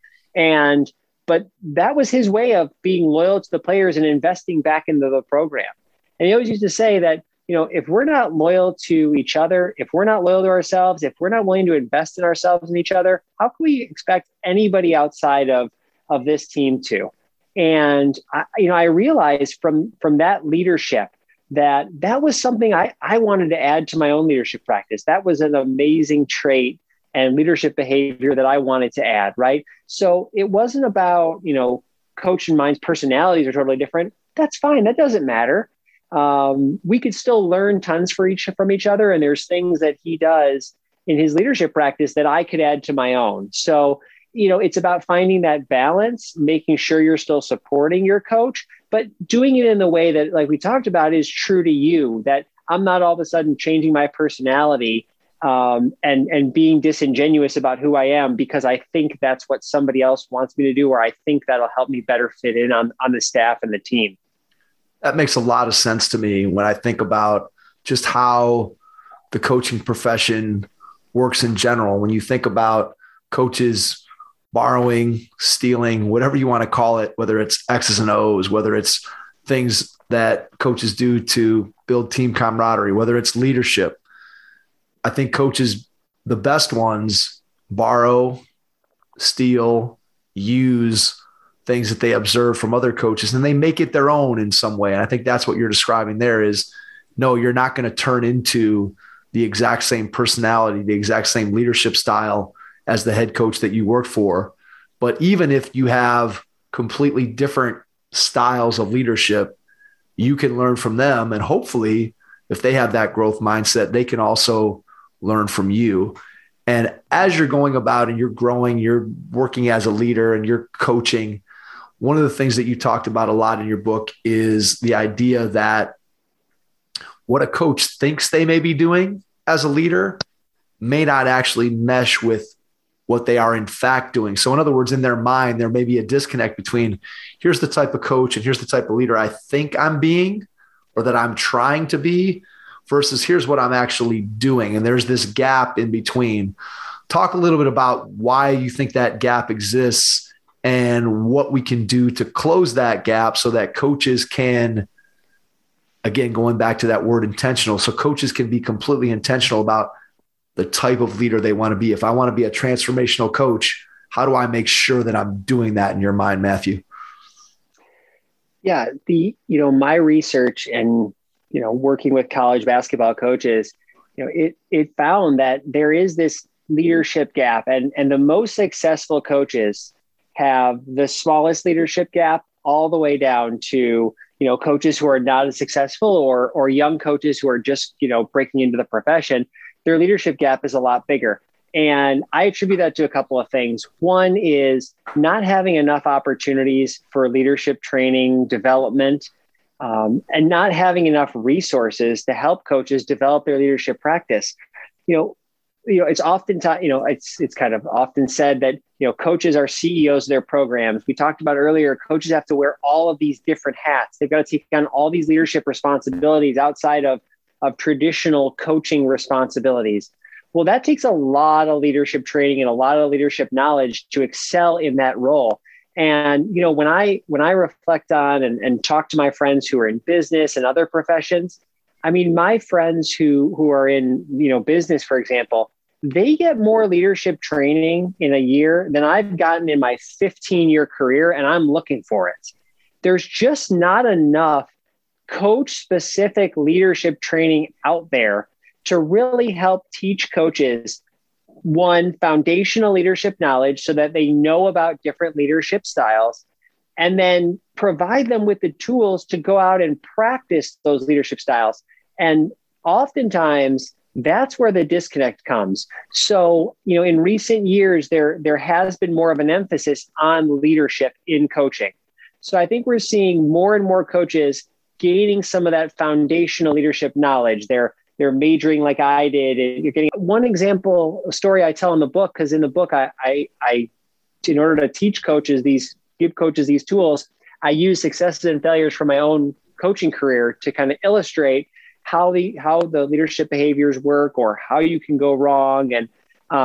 But that was his way of being loyal to the players and investing back into the program. And he always used to say that, if we're not loyal to each other, if we're not loyal to ourselves, if we're not willing to invest in ourselves and each other, how can we expect anybody outside of this team to? And I realized from that leadership that was something I wanted to add to my own leadership practice. That was an amazing trait and leadership behavior that I wanted to add. Right. So it wasn't about, Coach and mine's personalities are totally different. That's fine. That doesn't matter. We could still learn tons from each other. And there's things that he does in his leadership practice that I could add to my own. So, it's about finding that balance, making sure you're still supporting your coach, but doing it in the way that, like we talked about, is true to you, that I'm not all of a sudden changing my personality and being disingenuous about who I am because I think that's what somebody else wants me to do, or I think that'll help me better fit in on the staff and the team. That makes a lot of sense to me when I think about just how the coaching profession works in general. When you think about coaches borrowing, stealing, whatever you want to call it, whether it's X's and O's, whether it's things that coaches do to build team camaraderie, whether it's leadership, I think coaches, the best ones, borrow, steal, use things that they observe from other coaches, and they make it their own in some way. And I think that's what you're describing there is, no, you're not going to turn into the exact same personality, the exact same leadership style as the head coach that you work for. But even if you have completely different styles of leadership, you can learn from them. And hopefully, if they have that growth mindset, they can also learn from you. And as you're going about and you're growing, you're working as a leader and you're coaching, one of the things that you talked about a lot in your book is the idea that what a coach thinks they may be doing as a leader may not actually mesh with what they are in fact doing. So in other words, in their mind, there may be a disconnect between here's the type of coach and here's the type of leader I think I'm being or that I'm trying to be versus here's what I'm actually doing. And there's this gap in between. Talk a little bit about why you think that gap exists and what we can do to close that gap so that coaches can again, going back to that word intentional. So coaches can be completely intentional about the type of leader they want to be. If I want to be a transformational coach, how do I make sure that I'm doing that in your mind, Matthew? Yeah, my research and, working with college basketball coaches, it found that there is this leadership gap, and the most successful coaches have the smallest leadership gap all the way down to, coaches who are not as successful or young coaches who are just, breaking into the profession. Their leadership gap is a lot bigger. And I attribute that to a couple of things. One is not having enough opportunities for leadership training, development, and not having enough resources to help coaches develop their leadership practice. It's often it's kind of often said that, coaches are CEOs of their programs. We talked about earlier, coaches have to wear all of these different hats. They've got to take on all these leadership responsibilities outside of traditional coaching responsibilities. Well, that takes a lot of leadership training and a lot of leadership knowledge to excel in that role. And, when I reflect on and talk to my friends who are in business and other professions, I mean, my friends who are in, business, for example, they get more leadership training in a year than I've gotten in my 15-year career, and I'm looking for it. There's just not enough coach-specific leadership training out there to really help teach coaches, one, foundational leadership knowledge so that they know about different leadership styles, and then provide them with the tools to go out and practice those leadership styles. And oftentimes, that's where the disconnect comes. So, in recent years, there has been more of an emphasis on leadership in coaching. So I think we're seeing more and more coaches gaining some of that foundational leadership knowledge. They're majoring like I did. And you're getting one example, a story I tell in the book, because in the book, I in order to teach coaches give coaches these tools, I use successes and failures from my own coaching career to kind of illustrate how the leadership behaviors work or how you can go wrong. And,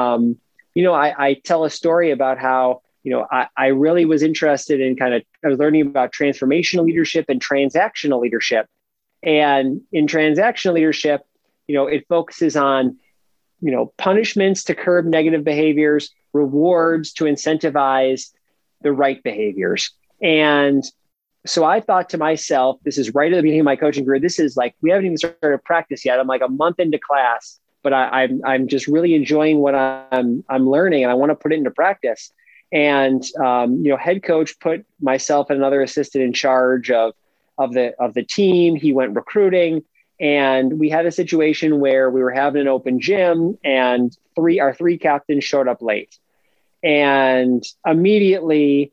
I tell a story about how, I really was interested in I was learning about transformational leadership and transactional leadership. And in transactional leadership, it focuses on, punishments to curb negative behaviors, rewards to incentivize the right behaviors. And so I thought to myself, this is right at the beginning of my coaching career. This is like, we haven't even started practice yet. I'm like a month into class, but I'm just really enjoying what I'm learning, and I want to put it into practice. And, head coach put myself and another assistant in charge of the team. He went recruiting, and we had a situation where we were having an open gym, and our three captains showed up late, and immediately,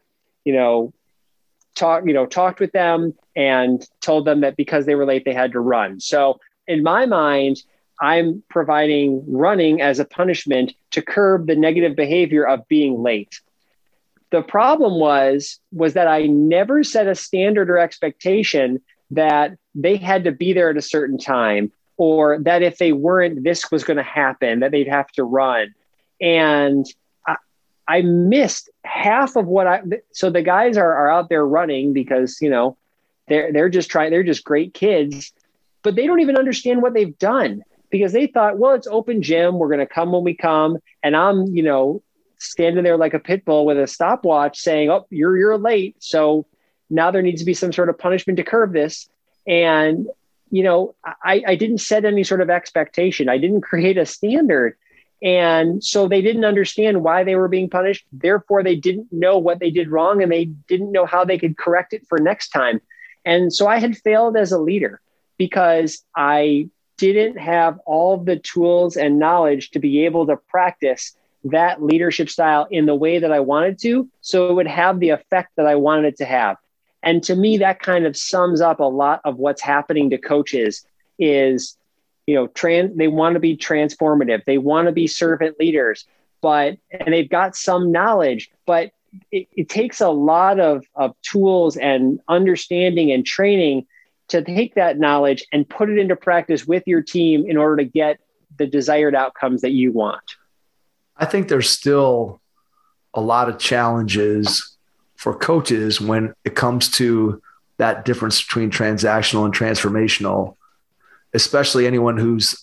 talked with them and told them that because they were late, they had to run. So in my mind, I'm providing running as a punishment to curb the negative behavior of being late. The problem was that I never set a standard or expectation that they had to be there at a certain time, or that if they weren't, this was going to happen, that they'd have to run. And I missed half of so the guys are out there running because, they're just great kids, but they don't even understand what they've done, because they thought, well, it's open gym. We're going to come when we come. And I'm, standing there like a pit bull with a stopwatch saying, oh, you're late. So now there needs to be some sort of punishment to curb this. And, I didn't set any sort of expectation. I didn't create a standard. And so they didn't understand why they were being punished. Therefore, they didn't know what they did wrong, and they didn't know how they could correct it for next time. And so I had failed as a leader because I didn't have all the tools and knowledge to be able to practice that leadership style in the way that I wanted to, so it would have the effect that I wanted it to have. And to me, that kind of sums up a lot of what's happening to coaches is, they want to be transformative. They want to be servant leaders, and they've got some knowledge, but it takes a lot of tools and understanding and training to take that knowledge and put it into practice with your team in order to get the desired outcomes that you want. I think there's still a lot of challenges for coaches when it comes to that difference between transactional and transformational, especially anyone who's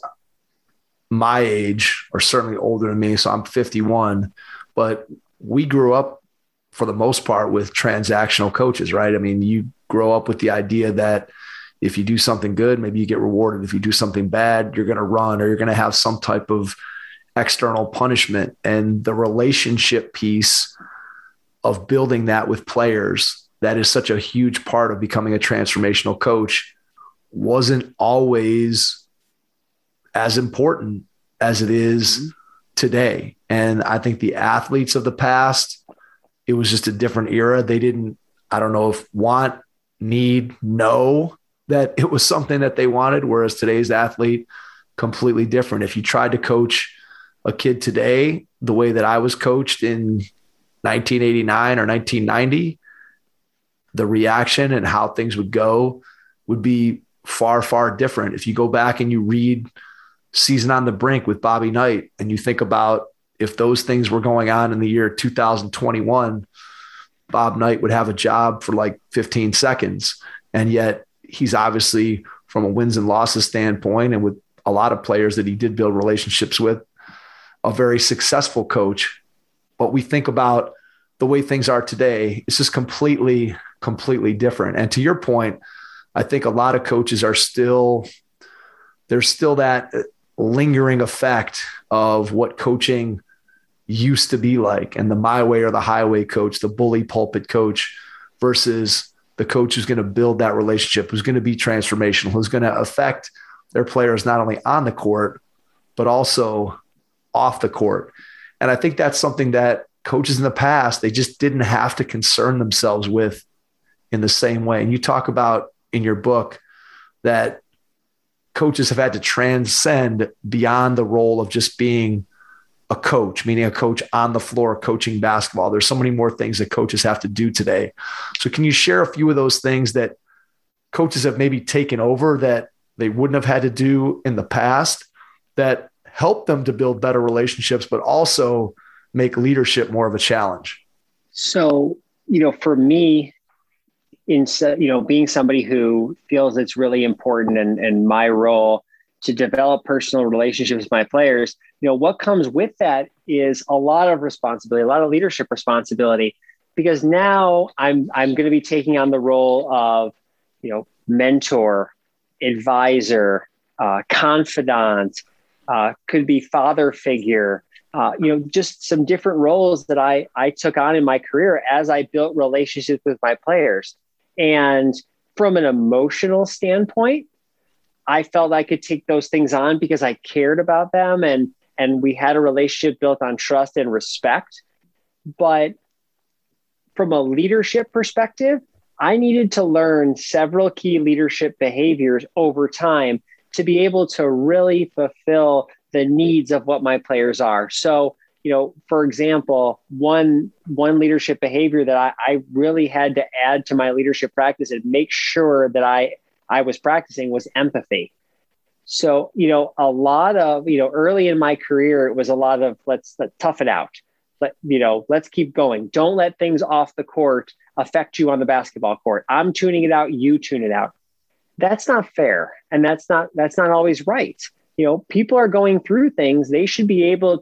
my age or certainly older than me. So I'm 51, but we grew up for the most part with transactional coaches, right? I mean, you grow up with the idea that if you do something good, maybe you get rewarded. If you do something bad, you're going to run or you're going to have some type of external punishment. And the relationship piece of building that with players, that is such a huge part of becoming a transformational coach, wasn't always as important as it is today. And I think the athletes of the past, it was just a different era. They didn't, I don't know if want, need, know that it was something that they wanted, whereas today's athlete, completely different. If you tried to coach a kid today the way that I was coached in 1989 or 1990, the reaction and how things would go would be far, far different. If you go back and you read Season on the Brink with Bobby Knight, and you think about if those things were going on in the year 2021, Bob Knight would have a job for like 15 seconds. And yet he's obviously, from a wins and losses standpoint, and with a lot of players that he did build relationships with, a very successful coach. But we think about the way things are today, it's just completely different. And to your point, I think a lot of coaches are there's still that lingering effect of what coaching used to be like, and the my way or the highway coach, the bully pulpit coach, versus the coach who's going to build that relationship, who's going to be transformational, who's going to affect their players not only on the court, but also off the court. And I think that's something that coaches in the past, they just didn't have to concern themselves with in the same way. And you talk about in your book that coaches have had to transcend beyond the role of just being a coach, meaning a coach on the floor coaching basketball. There's so many more things that coaches have to do today. So can you share a few of those things that coaches have maybe taken over that they wouldn't have had to do in the past, that help them to build better relationships, but also make leadership more of a challenge? So, for me, being somebody who feels it's really important and my role to develop personal relationships with my players, what comes with that is a lot of responsibility, a lot of leadership responsibility, because now I'm going to be taking on the role of, mentor, advisor, confidant, could be father figure, just some different roles that I took on in my career as I built relationships with my players. And from an emotional standpoint, I felt I could take those things on because I cared about them and we had a relationship built on trust and respect. But from a leadership perspective, I needed to learn several key leadership behaviors over time to be able to really fulfill the needs of what my players are. So, for example, one leadership behavior that I really had to add to my leadership practice and make sure that I was practicing was empathy. So, a lot of, early in my career, it was a lot of let's tough it out. Let's keep going. Don't let things off the court affect you on the basketball court. I'm tuning it out. You tune it out. That's not fair. And that's not always right. People are going through things. People should be able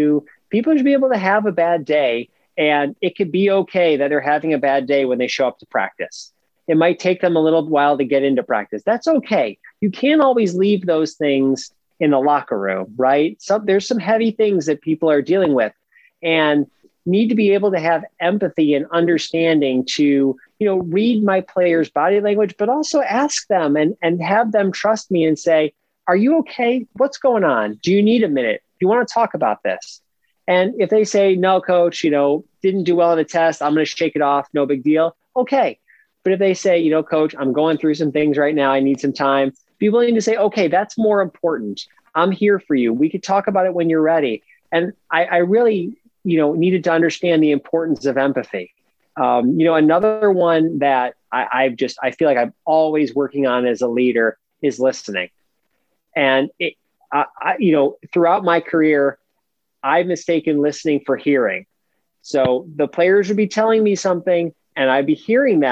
to have a bad day, and it could be okay that they're having a bad day when they show up to practice. It might take them a little while to get into practice. That's okay. You can't always leave those things in the locker room, right? There's some heavy things that people are dealing with and need to be able to have empathy and understanding to, read my players' body language, but also ask them and have them trust me and say, are you okay? What's going on? Do you need a minute? Do you want to talk about this? And if they say, no, coach, didn't do well on the test, I'm going to shake it off. No big deal. Okay. But if they say, coach, I'm going through some things right now, I need some time, be willing to say, okay, that's more important. I'm here for you. We could talk about it when you're ready. And I really, needed to understand the importance of empathy. Another one that I feel like I'm always working on as a leader is listening. And throughout my career, I've mistaken listening for hearing. So the players would be telling me something and I'd be hearing them.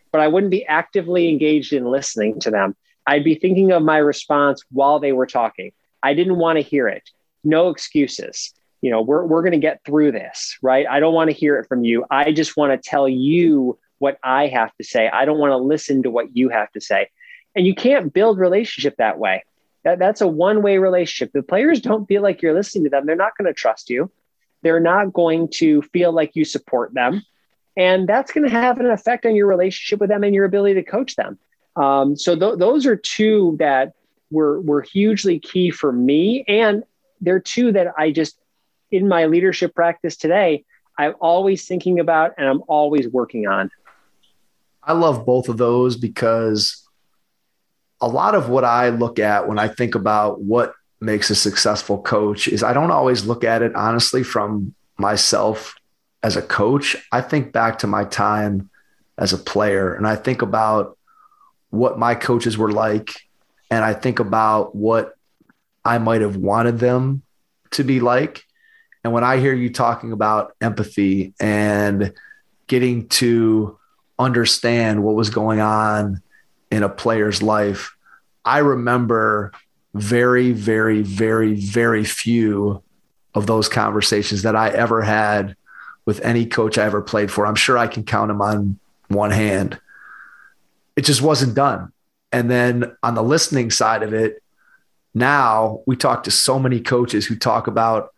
but I wouldn't be actively engaged in listening to them. I'd be thinking of my response while they were talking. I didn't want to hear it. No excuses. We're going to get through this, right? I don't want to hear it from you. I just want to tell you what I have to say. I don't want to listen to what you have to say. And you can't build relationship that way. That's a one-way relationship. The players don't feel like you're listening to them. They're not going to trust you. They're not going to feel like you support them. And that's going to have an effect on your relationship with them and your ability to coach them. So those are two that were hugely key for me. And they're two that I just, in my leadership practice today, I'm always thinking about and I'm always working on. I love both of those because a lot of what I look at when I think about what makes a successful coach is I don't always look at it honestly from myself as a coach. I think back to my time as a player and I think about what my coaches were like and I think about what I might have wanted them to be like. And when I hear you talking about empathy and getting to understand what was going on in a player's life, I remember very, very, very, very few of those conversations that I ever had with any coach I ever played for. I'm sure I can count them on one hand. It just wasn't done. And then on the listening side of it, now we talk to so many coaches who talk about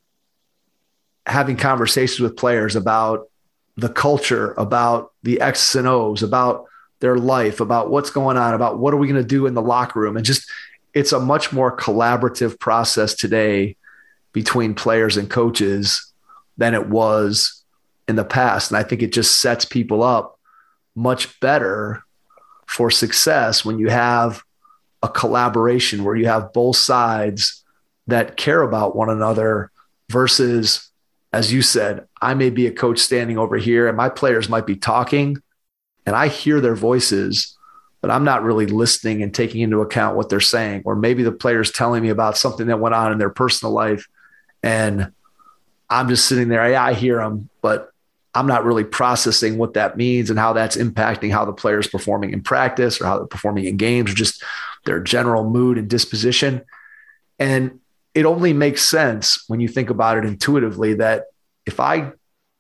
having conversations with players about the culture, about the X's and O's, about their life, about what's going on, about what are we going to do in the locker room. And just, it's a much more collaborative process today between players and coaches than it was in the past. And I think it just sets people up much better for success when you have a collaboration where you have both sides that care about one another versus, as you said, I may be a coach standing over here and my players might be talking and I hear their voices, but I'm not really listening and taking into account what they're saying. Or maybe the player's telling me about something that went on in their personal life and I'm just sitting there. Yeah, I hear them, but I'm not really processing what that means and how that's impacting how the player's performing in practice or how they're performing in games or just their general mood and disposition. And it only makes sense when you think about it intuitively that if I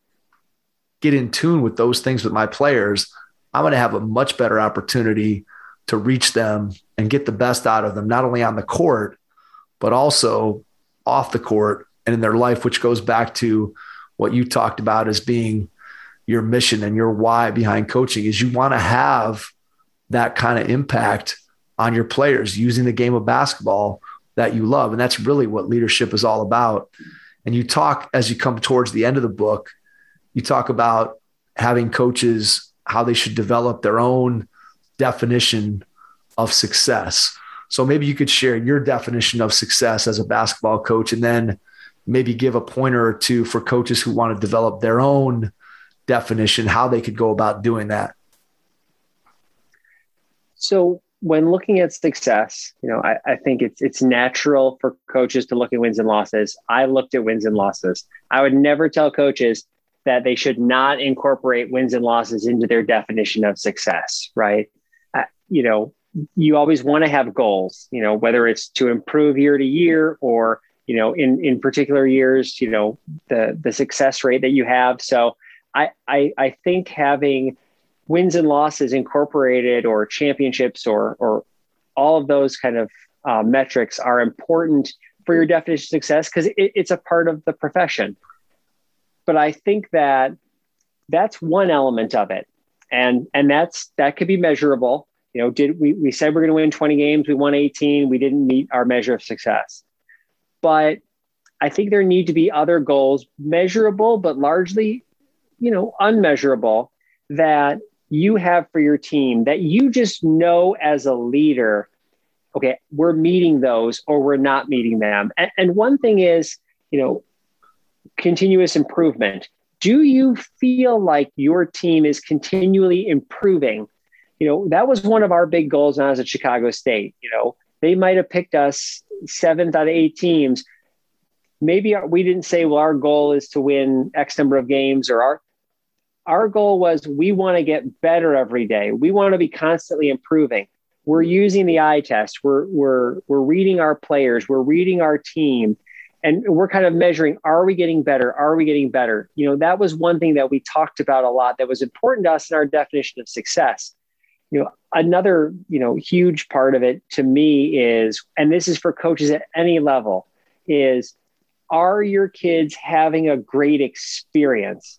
get in tune with those things with my players, I'm going to have a much better opportunity to reach them and get the best out of them, not only on the court, but also off the court and in their life, which goes back to what you talked about as being your mission and your why behind coaching is you want to have that kind of impact on your players using the game of basketball that you love. And that's really what leadership is all about. And you talk, as you come towards the end of the book, you talk about having coaches, how they should develop their own definition of success. So maybe you could share your definition of success as a basketball coach and then maybe give a pointer or two for coaches who want to develop their own definition, how they could go about doing that. So when looking at success, I think it's natural for coaches to look at wins and losses. I looked at wins and losses. I would never tell coaches that they should not incorporate wins and losses into their definition of success, right? You always want to have goals, whether it's to improve year to year or, in particular years, the success rate that you have. So I think having wins and losses incorporated or championships or all of those kind of metrics are important for your definition of success because it's a part of the profession. But I think that's one element of it. And that could be measurable. We said we're going to win 20 games. We won 18. We didn't meet our measure of success. But I think there need to be other goals, measurable, but largely, unmeasurable, that you have for your team that you just know as a leader, okay, we're meeting those or we're not meeting them. And one thing is, continuous improvement. Do you feel like your team is continually improving? That was one of our big goals when I was at Chicago State. They might have picked us 7th out of 8 teams. Maybe we didn't say, well, our goal is to win X number of games our goal was we want to get better every day. We want to be constantly improving. We're using the eye test. We're reading our players. We're reading our team. And we're kind of measuring, are we getting better? Are we getting better? That was one thing that we talked about a lot that was important to us in our definition of success. Another, huge part of it to me is, and this is for coaches at any level, is, are your kids having a great experience?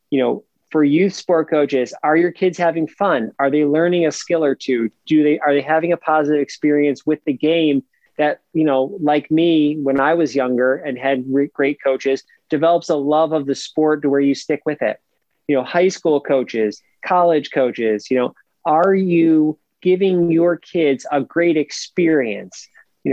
For youth sport coaches, are your kids having fun? Are they learning a skill or two? Are they having a positive experience with the game that, like me, when I was younger and had great coaches, develops a love of the sport to where you stick with it? High school coaches, college coaches, are you giving your kids a great experience?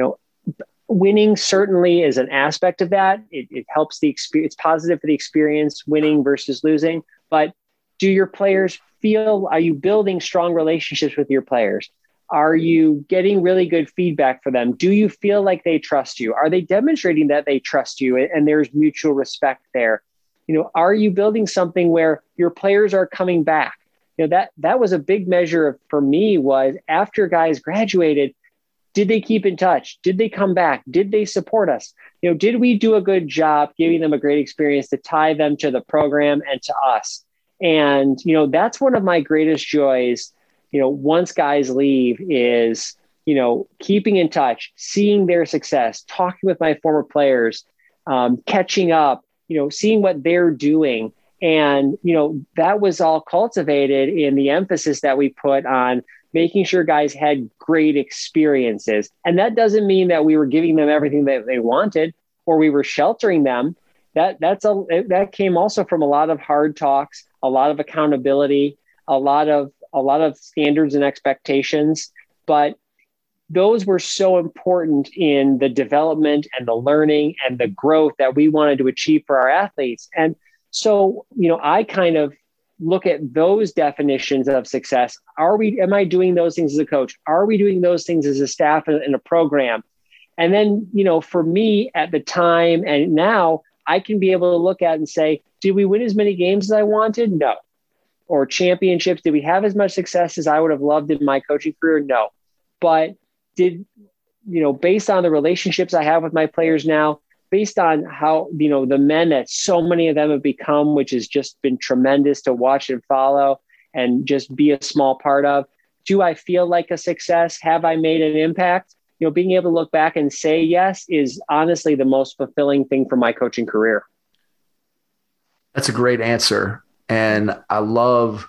Winning certainly is an aspect of that. It helps the experience. It's positive for the experience, winning versus losing. But do your players are you building strong relationships with your players? Are you getting really good feedback for them? Do you feel like they trust you? Are they demonstrating that they trust you and there's mutual respect there? Are you building something where your players are coming back? That was a big measure for me, was after guys graduated, did they keep in touch? Did they come back? Did they support us? Did we do a good job giving them a great experience to tie them to the program and to us? And, that's one of my greatest joys, once guys leave, is, keeping in touch, seeing their success, talking with my former players, catching up, seeing what they're doing. And, that was all cultivated in the emphasis that we put on making sure guys had great experiences. And that doesn't mean that we were giving them everything that they wanted or we were sheltering them. That came also from a lot of hard talks, a lot of accountability, a lot of standards and expectations. But those were so important in the development and the learning and the growth that we wanted to achieve for our athletes. And so, I kind of look at those definitions of success. Am I doing those things as a coach? Are we doing those things as a staff in a program? And then, for me at the time and now, I can be able to look at and say, did we win as many games as I wanted? No. Or championships? Did we have as much success as I would have loved in my coaching career? No. But based on the relationships I have with my players now, based on how, the men that so many of them have become, which has just been tremendous to watch and follow and just be a small part of, do I feel like a success? Have I made an impact? Being able to look back and say yes is honestly the most fulfilling thing for my coaching career. That's a great answer. And I love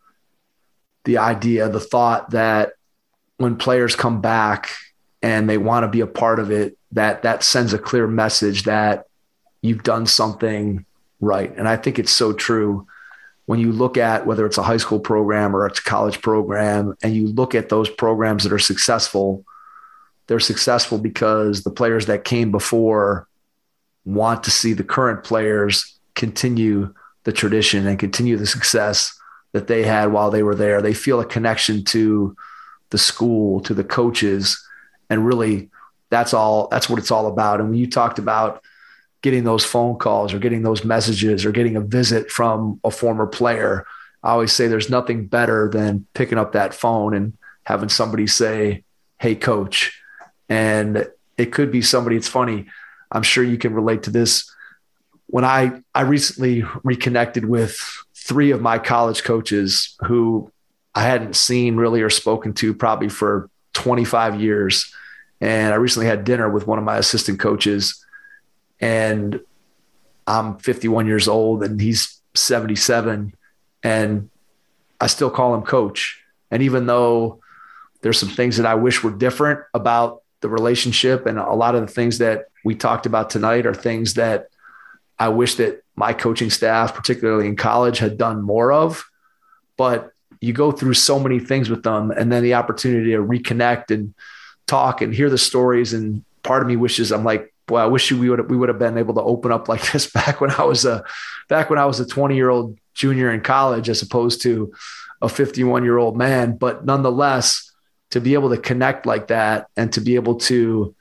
the idea, the thought that when players come back and they want to be a part of it, that sends a clear message that you've done something right. And I think it's so true when you look at whether it's a high school program or it's a college program, and you look at those programs that are successful, they're successful because the players that came before want to see the current players continue the tradition and continue the success that they had while they were there. They feel a connection to the school, to the coaches, and really that's what it's all about. And when you talked about getting those phone calls or getting those messages or getting a visit from a former player, I always say there's nothing better than picking up that phone and having somebody say, "Hey, coach." And it could be somebody. It's funny. I'm sure you can relate to this. When I recently reconnected with 3 of my college coaches who I hadn't seen really or spoken to probably for 25 years. And I recently had dinner with one of my assistant coaches, and I'm 51 years old and he's 77, and I still call him coach. And even though there's some things that I wish were different about the relationship, and a lot of the things that we talked about tonight are things that I wish that my coaching staff, particularly in college, had done more of, but you go through so many things with them, and then the opportunity to reconnect and talk and hear the stories. And part of me wishes, I'm like, boy, I wish we would have been able to open up like this back when I was a 20-year-old junior in college, as opposed to a 51-year-old man. But nonetheless, to be able to connect like that and to be able to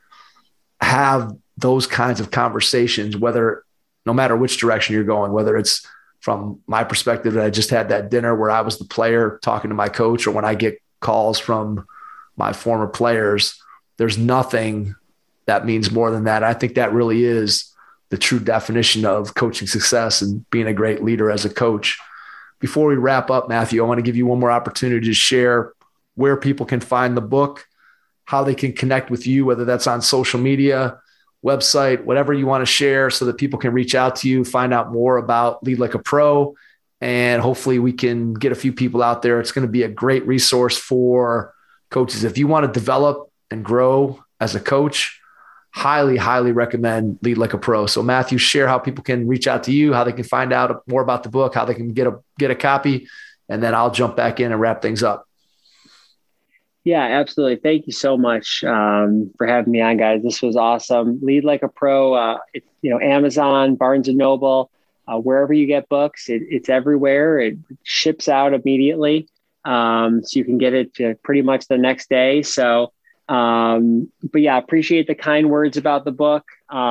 have those kinds of conversations, no matter which direction you're going, whether it's from my perspective, that I just had that dinner where I was the player talking to my coach, or when I get calls from my former players, there's nothing that means more than that. I think that really is the true definition of coaching success and being a great leader as a coach. Before we wrap up, Matthew, I want to give you one more opportunity to share where people can find the book, how they can connect with you, whether that's on social media, website, whatever you want to share, so that people can reach out to you, find out more about Lead Like a Pro, and hopefully we can get a few people out there. It's going to be a great resource for coaches. If you want to develop and grow as a coach, highly, highly recommend Lead Like a Pro. So Matthew, share how people can reach out to you, how they can find out more about the book, how they can get a copy, and then I'll jump back in and wrap things up. Yeah, absolutely. Thank you so much for having me on, guys. This was awesome. Lead Like a Pro. It's, Amazon, Barnes & Noble, wherever you get books, it's everywhere. It ships out immediately. So you can get it pretty much the next day. So, but yeah, appreciate the kind words about the book.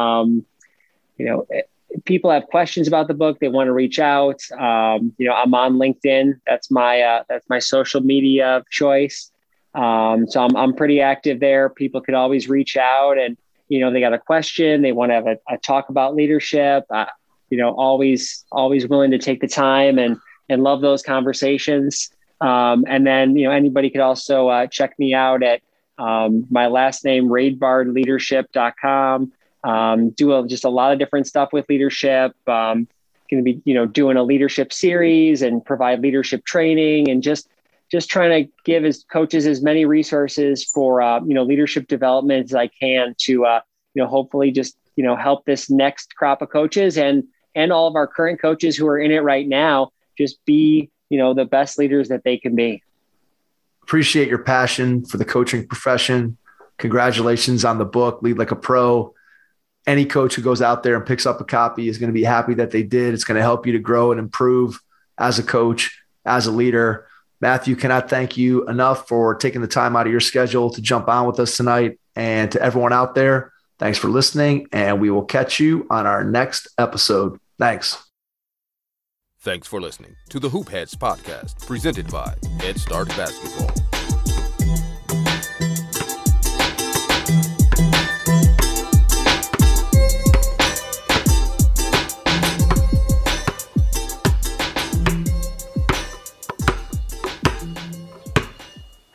People have questions about the book. They want to reach out. I'm on LinkedIn. That's my social media of choice. So I'm pretty active there. People could always reach out, and, they got a question, they want to have a talk about leadership. Always willing to take the time and love those conversations. And then, anybody could also check me out at my last name, raidbardleadership.com. Do just a lot of different stuff with leadership. Going to be, doing a leadership series and provide leadership training, and just trying to give as coaches as many resources for, leadership development as I can to, hopefully just, help this next crop of coaches and all of our current coaches who are in it right now, just be, the best leaders that they can be. Appreciate your passion for the coaching profession. Congratulations on the book, Lead Like a Pro. Any coach who goes out there and picks up a copy is going to be happy that they did. It's going to help you to grow and improve as a coach, as a leader. Matthew, cannot thank you enough for taking the time out of your schedule to jump on with us tonight. And to everyone out there, thanks for listening, and we will catch you on our next episode. Thanks. Thanks for listening to the Hoop Heads podcast, presented by Head Start Basketball.